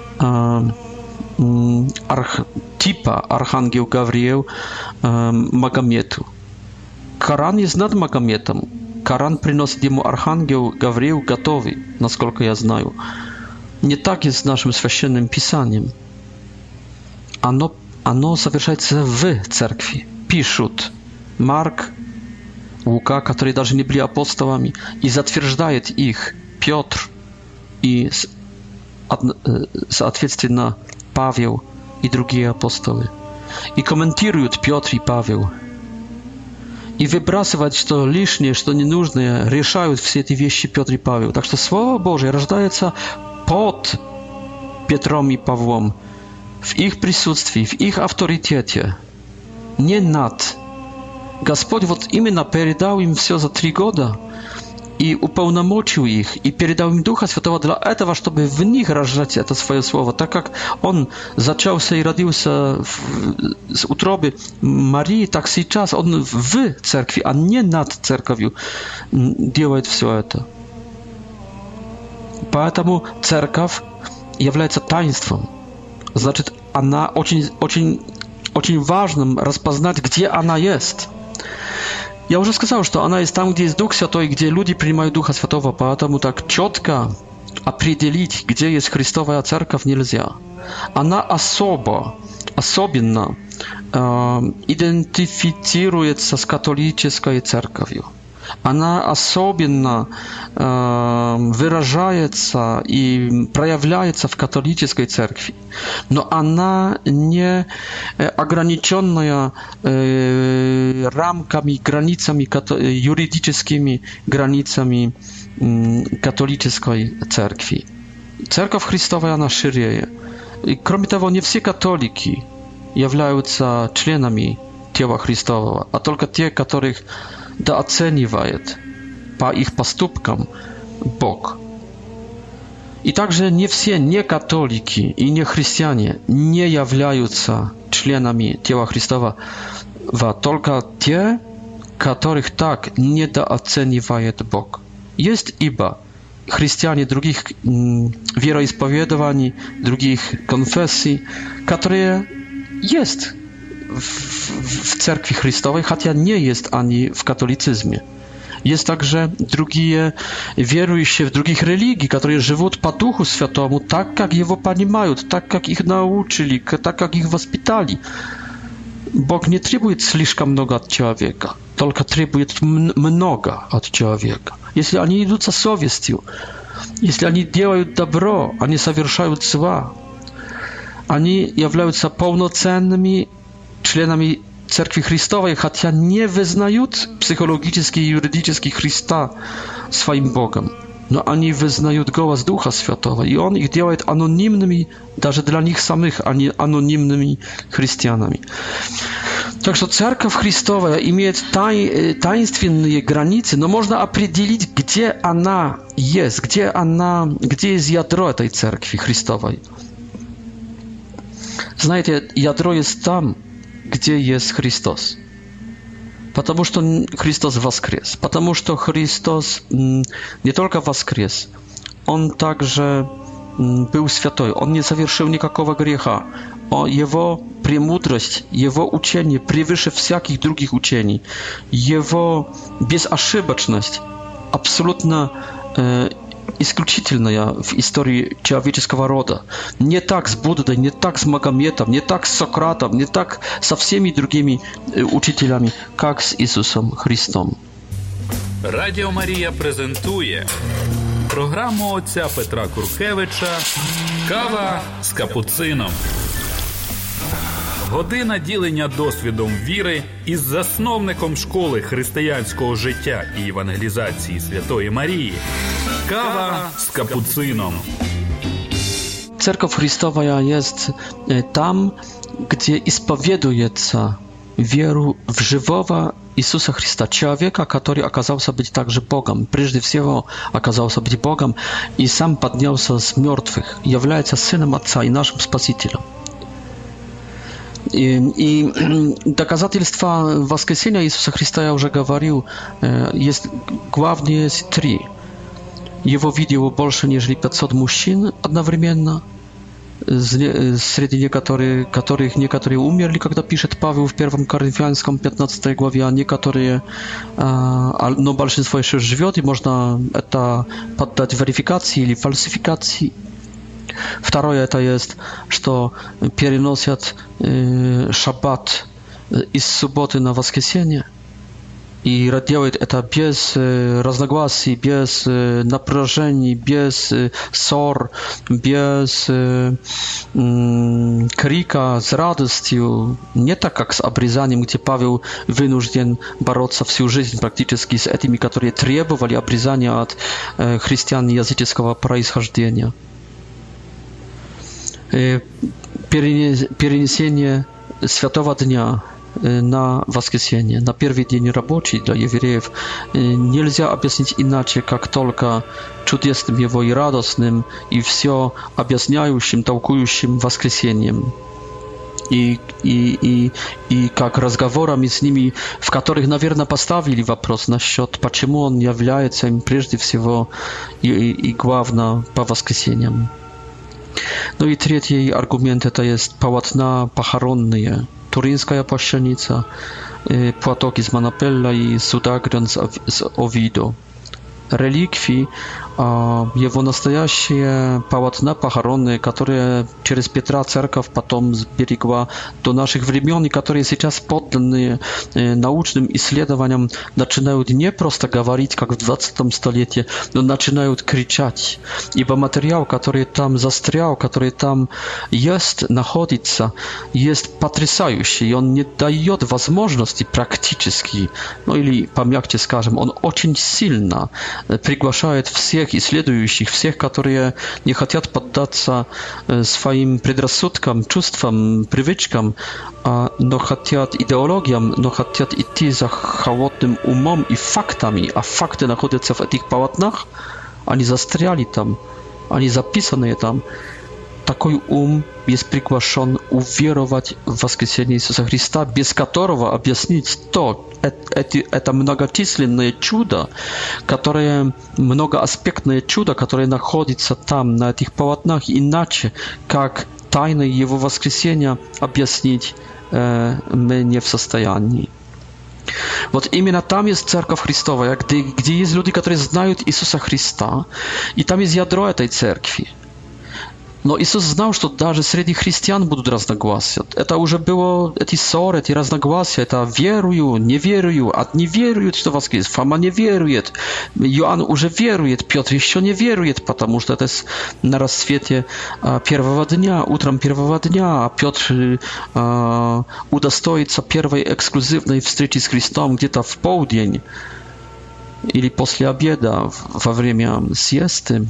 типа архангел Гавриил Магомету. Коран есть над Магометом. Коран приносит ему архангел Гавриил готовый, насколько я знаю. Не так есть с нашим священным писанием. Оно совершается в церкви. Пишут Марк, Лука, которые даже не были апостолами, и затверждает их Петр и, соответственно, Павел и другие апостолы. И комментируют Петр и Павел. И выбрасывают, что лишнее, что ненужное, решают все эти вещи Петр и Павел. Так что Слово Божие рождается под Петром и Павлом, в их присутствии, в их авторитете, не над. Господь вот именно передал им все за 3 года и уполномочил их, и передал им Духа Святого для этого, чтобы в них рождать это свое Слово. Так как Он зачался и родился с утробы Марии, так сейчас Он в церкви, а не над церковью делает все это. Поэтому церковь является таинством. Значит, она очень очень важным распознать, где она есть. Я уже сказал, что она есть там, где есть Дух Святой, где люди принимают Духа Святого, поэтому так четко определить, где есть Христовая Церковь, нельзя. Она особенно идентифицируется с католической церковью. Она особенно выражается и проявляется в католической церкви. Но она не ограниченная рамками, границами, юридическими границами католической церкви. Церковь Христова, она шире. И, кроме того, не все католики являются членами тела Христового, а только те, которых дооценивает по их поступкам Бог. И также не все некатолики и не христиане не являются членами тела Христова, только те, которых так недооценивает Бог. Есть ибо христиане других вероисповедований, других конфессий, которые есть в Церкви Христовой, хотя не есть они в католицизме. Есть также другие верующие в других религиях, которые живут по Духу Святому так, как его понимают, так, как их научили, так, как их воспитали. Бог не требует слишком много от человека, только требует много от человека. Если они идут со совестью, если они делают добро, они совершают зла, они являются полноценными членами Церкви Христовой, хотя не вызнают психологически и юридически Христа своим Богом. Но они вызнают голос Духа Святого, и Он их делает анонимными, даже для них самих, они анонимными христианами. Так что Церковь Христовая имеет таинственные границы, но можно определить, где она есть, где есть ядро этой Церкви Христовой. Знаете, ядро есть там, где есть Христос. Потому что Христос воскрес. Потому что Христос не только воскрес, Он также был святой. Он не совершил никакого греха. Его премудрость, Его учение превыше всяких других учений. Его безошибочность абсолютно исключительная в истории человеческого рода. Не так с Буддой, не так с Магометом, не так с Сократом, не так со всеми другими учителями, как с Ісусом Христом. Радіо Марія презентує програму отця Петра Куркевича «Кава з капуцином». Година ділення досвідом віри із засновником школи християнського життя і евангелізації Святої Марії. Кава з капуцином. Церковь Христовая есть там, где исповедуется веру в живого Иисуса Христа, человека, который оказался быть также Богом, прежде всего оказался быть Богом и сам поднялся с мертвых, является Сыном Отца и нашим Спасителем. И доказательства воскресения Иисуса Христа, я уже говорил, есть главные три. Его видело больше, нежели 500 мужчин одновременно, среди которых некоторые умерли, когда пишет Павел в 1 Коринфянском 15 главе, а некоторые, но большинство еще живет, и можно это поддать верификации или фальсификации. Второе это есть, что переносят шаббат из субботы на воскресенье. И делает это без разногласий, без напряжений, без ссор, без крика, с радостью. Не так, как с обрезанием, где Павел вынужден бороться всю жизнь практически с этими, которые требовали обрезания от христиан языческого происхождения. Перенесение Святого Дня на воскресенье, на первый день рабочий для евреев, нельзя объяснить иначе, как только чудесным его и радостным, и все объясняющим, толкующим воскресением. И как разговорами с ними, в которых, наверное, поставили вопрос насчет, почему он является им прежде всего и главное по воскресеньям. Ну и третий аргумент, это есть полотна похоронные. Туринская пошельница, платок из Монопелла и судагрен с Овидо. Реликвии, его настоящие полотна похоронные, которые через Петра церковь потом сберегла до наших времен, и которые сейчас подданные научным исследованиям начинают не просто говорить, как в 20 столетии, но начинают кричать. Ибо материал, который там застрял, который там есть, находится, есть потрясающий, и он не дает возможности практически, ну или помягче скажем, он очень сильно приглашает всех исследующих, всех, которые не хотят поддаться своим предрассудкам, чувствам, привычкам, но хотят идеологиям, но хотят идти за холодным умом и фактами, а факты находятся в этих полотнах, они застряли там, они записаны там. Такой ум есть приглашен уверовать в воскресение Иисуса Христа, без которого объяснить то, это многочисленное чудо, которое, многоаспектное чудо, которое находится там, на этих полотнах, иначе, как тайны Его воскресения объяснить мы не в состоянии. Вот именно там есть Церковь Христовая, где есть люди, которые знают Иисуса Христа, и там есть ядро этой церкви. Но Иисус знал, что даже среди христиан будут разногласия. Это уже было, эти ссоры, эти разногласия, это верую, не верую, одни веруют, что воскрес, Фома не верует, Иоанн уже верует, Петр еще не верует, потому что это на рассвете первого дня, утром первого дня, а Петр удостоится первой эксклюзивной встречи с Христом где-то в полдень или после обеда во время сиесты.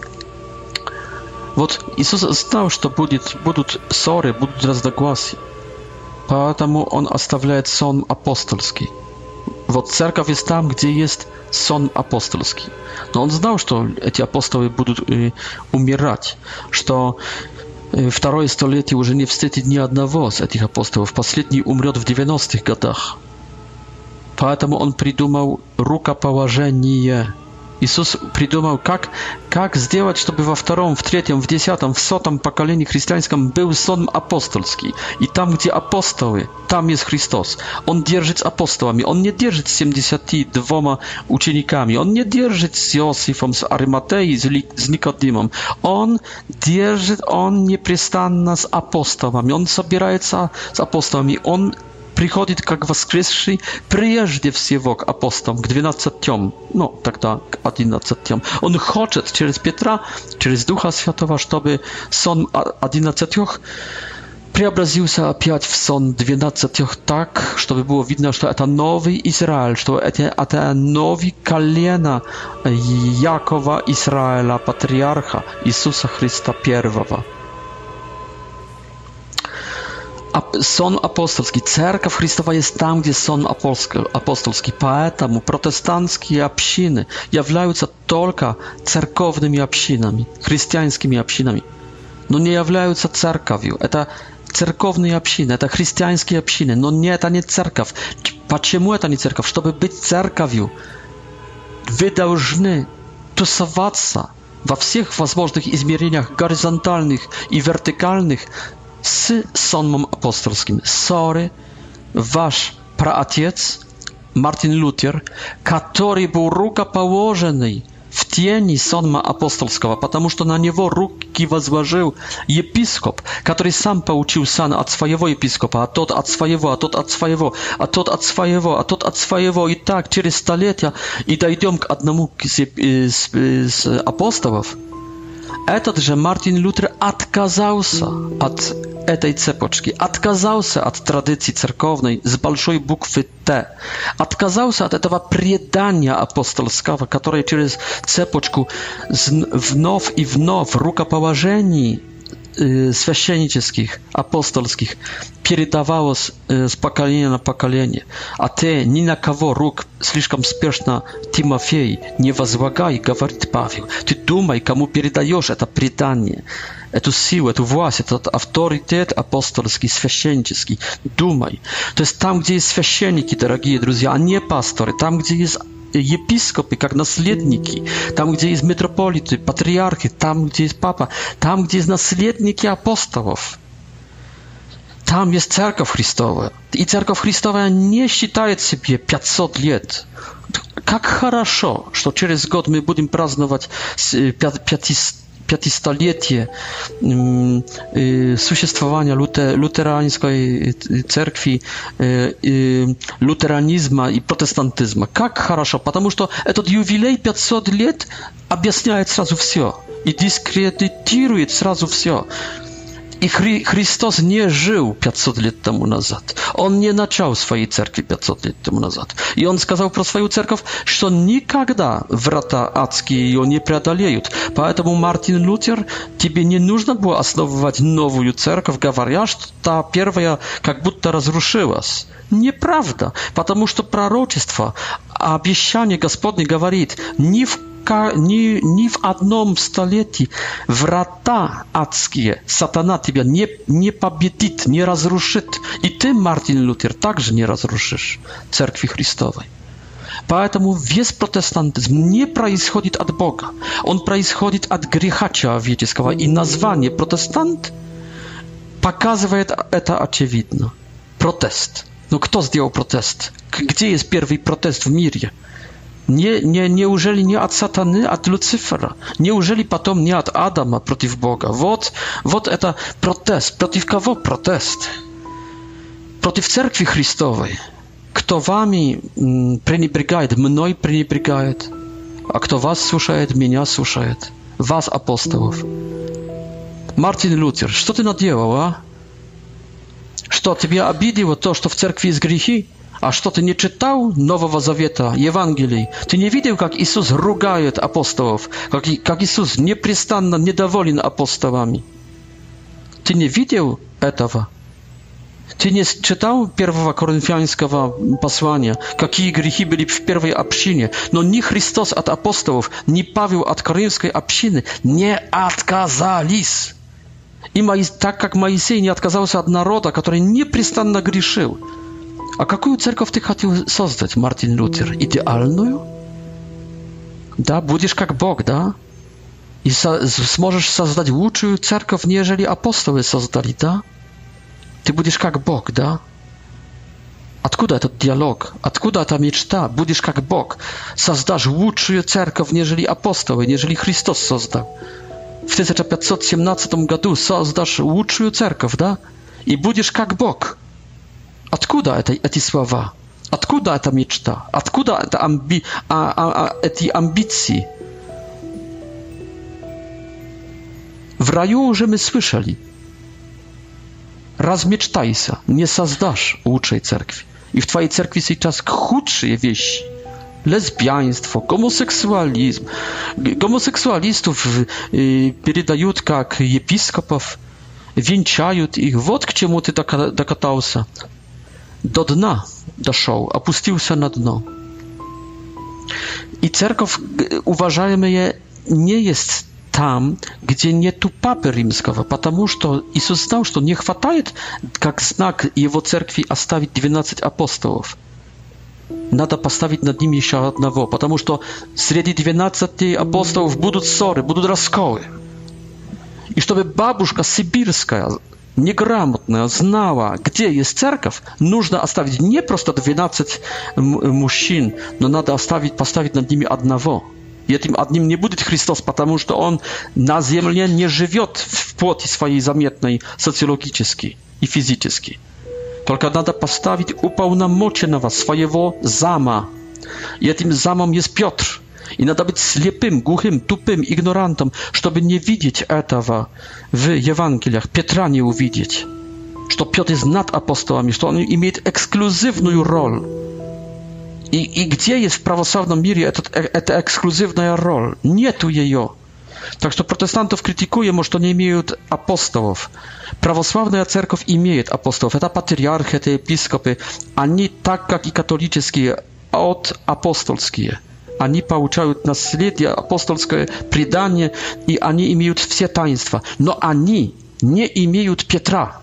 Вот Иисус знал, что будут ссоры, будут разногласия. Поэтому Он оставляет сон апостольский. Вот церковь есть там, где есть сон апостольский. Но Он знал, что эти апостолы будут умирать, что второе столетие уже не встретит ни одного из этих апостолов. Последний умрет в 90-х годах. Поэтому Он придумал рукоположение. Иисус придумал, как сделать, чтобы во втором, в третьем, в десятом, в сотом поколении христианском был сон апостольский. И там, где апостолы, там есть Христос. Он держит с апостолами, Он не держит с 72 учениками, Он не держит с Иосифом, с Ариматеей, с Никодимом. Он держит, Он непрестанно с апостолами, Он собирается с апостолами, Он приходит как воскресший прежде всего к апостолам, к 12, ну тогда к 11. Он хочет через Петра, через Духа Святого, чтобы сон 11 преобразился опять в сон 12 так, чтобы было видно, что это новый Израиль, что это новое колено Якова Израиля, патриарха Иисуса Христа первого. Сон апостольский. Церковь Христова есть там, где сон апостольский. Поэтому протестантские общины являются только церковными общинами, христианскими общинами, но не являются церковью. Это церковные общины, это христианские общины, но это не церковь. Почему это не церковь? Чтобы быть церковью, вы должны тусоваться во всех возможных измерениях, горизонтальных и вертикальных, с сонмом апостольским. Ссоры, ваш праотец Мартин Лютер, который был рукоположенный в тени сонма апостольского, потому что на него руки возложил епископ, который сам получил сан от своего епископа, а тот от своего, а тот от своего, а тот от своего, а тот от своего, и так через столетия, и дойдем к одному из апостолов. Этот же Мартин Лютер отказался от этой цепочки, отказался от традиции церковной с большой буквы Т, отказался от этого предания апостольского, которое через цепочку вновь и вновь рукоположений священнических, апостольских передавалось с поколения на поколение. А ты ни на кого рук слишком спешно, Тимофей, не возлагай, говорит Павел. Ты думай, кому передаешь это предание, эту силу, эту власть, этот авторитет апостольский, священнический. Думай. То есть там, где есть священники, дорогие друзья, а не пасторы, там, где есть епископы, как наследники, там, где есть митрополиты, патриархи, там, где есть папа, там, где есть наследники апостолов. там есть Церковь Христова. И Церковь Христова не считает себе 500 лет. Как хорошо, что через год мы будем праздновать 500-летие существования лютеранской церкви, лютеранизма и протестантизма. Как хорошо, потому что этот юбилей 500 лет объясняет сразу все и дискредитирует сразу все. И Христос не жил 500 лет тому назад. Он не начал своей церкви 500 лет тому назад. И он сказал про свою церковь, что никогда врата адские ее не преодолеют. Поэтому, Мартин Лютер, тебе не нужно было основывать новую церковь, говоря, что та первая как будто разрушилась. Неправда, потому что пророчество, обещание Господне говорит, ни в одном столетии врата адские сатана тебя не победит, не разрушит. И ты, Мартин Лютер, также не разрушишь Церкви Христовой. Поэтому весь протестантизм не происходит от Бога. Он происходит от греха человеческого. И название протестант показывает это очевидно. Протест. Но кто сделал протест? Где есть первый протест в мире? Неужели не от сатаны, от Люцифера? Неужели потом не от Адама против Бога? Вот это протест. Против кого протест? Против Церкви Христовой. Кто вами пренебрегает, мной пренебрегает. А кто вас слушает, меня слушает. Вас, апостолов. Мартин Лютер, что ты наделал, а? Что, тебя обидело то, что в церкви есть грехи? А что, ты не читал Нового Завета, Евангелий? Ты не видел, как Иисус ругает апостолов? Как Иисус непрестанно недоволен апостолами? Ты не видел этого? Ты не читал 1 Коринфянского послания, какие грехи были в первой общине? Но ни Христос от апостолов, ни Павел от коринфской общины не отказались. И так как Моисей не отказался от народа, который непрестанно грешил. А какую церковь ты хотел создать, Мартин Лютер? Идеальную? Да, будешь как Бог, да? И сможешь создать лучшую церковь, нежели апостолы создали, да? Ты будешь как Бог, да? Откуда этот диалог? Откуда эта мечта? Будешь как Бог. Создашь лучшую церковь, нежели апостолы, нежели Христос создал. В 1517 году создашь лучшую церковь, да? И будешь как Бог. Откуда эти слова? Откуда эта мечта? Откуда эти амбиции? В раю уже мы слышали. Размечтайся, не создашь лучшей церкви. И в твоей церкви сейчас худшие вещи. Лесбиянство, гомосексуализм. Гомосексуалистов передают как епископов, венчают их. Вот к чему ты докатался. До дна дошел, опустился на дно. И церковь, уважаемые, не есть там, где нету Папы Римского, потому что Иисус знал, что не хватает, как знак Его церкви, оставить 12 апостолов. Надо поставить над ними еще одного, потому что среди 12 апостолов будут ссоры, будут расколы. И чтобы бабушка сибирская, неграмотная, знала, где есть церковь, нужно оставить не просто 12 мужчин, но надо поставить над ними одного. И этим одним не будет Христос, потому что Он на земле не живет в плоти своей заметной социологически и физически. Только надо поставить уполномоченного своего зама. И этим замом есть Петр. И надо быть слепым, глухим, тупым, игнорантом, чтобы не видеть этого в Евангелиях. Петра не увидеть. Что Петр есть над апостолами, что он имеет эксклюзивную роль. И где есть в православном мире эта эксклюзивная роль? Нету ее. Так что протестантов критикуем, что не имеют апостолов. Православная церковь имеет апостолов. Это патриархи, это епископы. Они, так как и католические, от апостольские. Они получают наследие, апостольское предание, и они имеют все таинства. Но они не имеют Петра.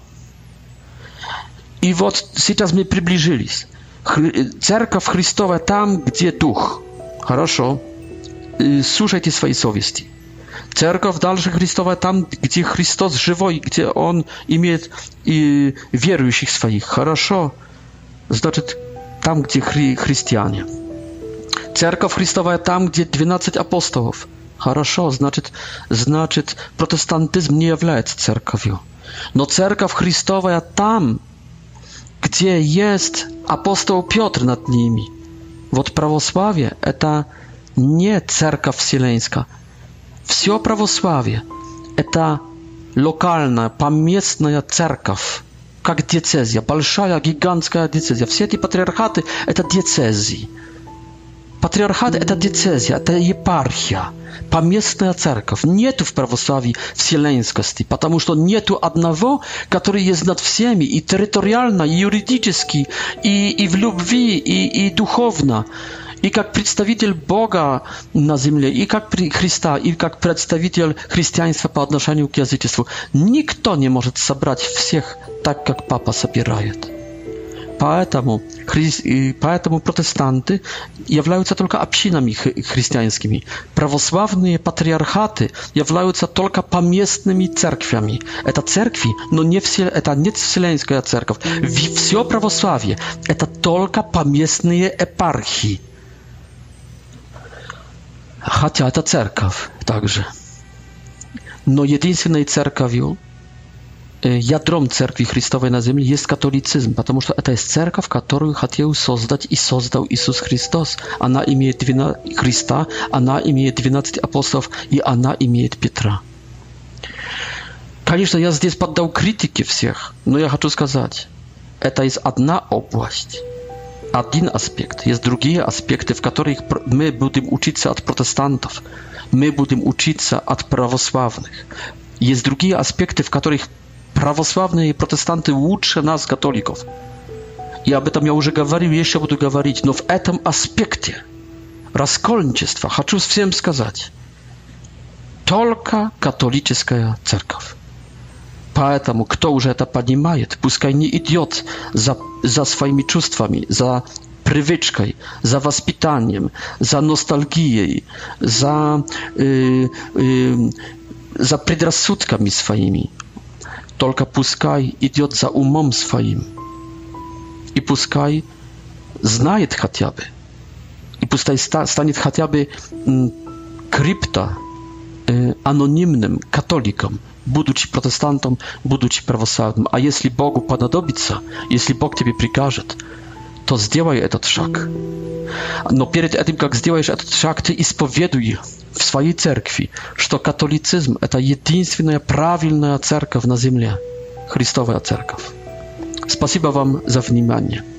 И вот сейчас мы приближились. Церковь Христова там, где Дух. Хорошо. Слушайте свои совести. Церковь дальше Христовая там, где Христос живой, где Он имеет и верующих своих. Хорошо. Значит, там, где христиане. Церковь Христовая там, где 12 апостолов. Хорошо. Значит, протестантизм не является церковью. Но церковь Христовая там, где есть апостол Петр над ними. Вот православие – это не церковь вселенская. Все православие – это локальная, поместная церковь, как диецезия, большая, гигантская диецезия. Все эти патриархаты – это диецезии. Патриархат – это диецезия, это епархия, поместная церковь. Нету в православии вселенскости, потому что нету одного, который есть над всеми, и территориально, и юридически, и в любви, и духовно. И как представитель Бога на земле, и как Христа, и как представитель христианства по отношению к язычеству. Никто не может собрать всех так, как Папа собирает. Поэтому протестанты являются только общинами христианскими. Православные патриархаты являются только поместными церквями. Это церкви, но это не вселенская церковь. Все православие – это только поместные епархии. Хотя это церковь также. Но единственной церковью, ядром церкви Христовой на земле есть католицизм, потому что это есть церковь, которую хотел создать и создал Иисус Христос. Она имеет Христа, она имеет 12 апостолов, и она имеет Петра. Конечно, я здесь поддал критике всех, но я хочу сказать, это есть одна область. Один аспект. Есть другие аспекты, в которых мы будем учиться от протестантов. Мы будем учиться от православных. Есть другие аспекты, в которых православные и протестанты лучше нас, католиков. И об этом я уже говорил, еще буду говорить. Но в этом аспекте раскольничества хочу всем сказать. Только католическая церковь. Поэтому, кто уже это понимает, пускай не идет за своими чувствами, за привычкой, за воспитанием, за ностальгией, за предрассудками своими. Только пускай идет за умом своим. И пускай знает хотя бы. И пускай станет хотя бы анонимным католиком, будучи протестантом, будучи православным. А если Богу понадобится, если Бог тебе прикажет, то сделай этот шаг. Но перед этим, как сделаешь этот шаг, ты исповедуй в своей церкви, что католицизм – это единственная правильная церковь на земле, Христовая церковь. Спасибо вам за внимание.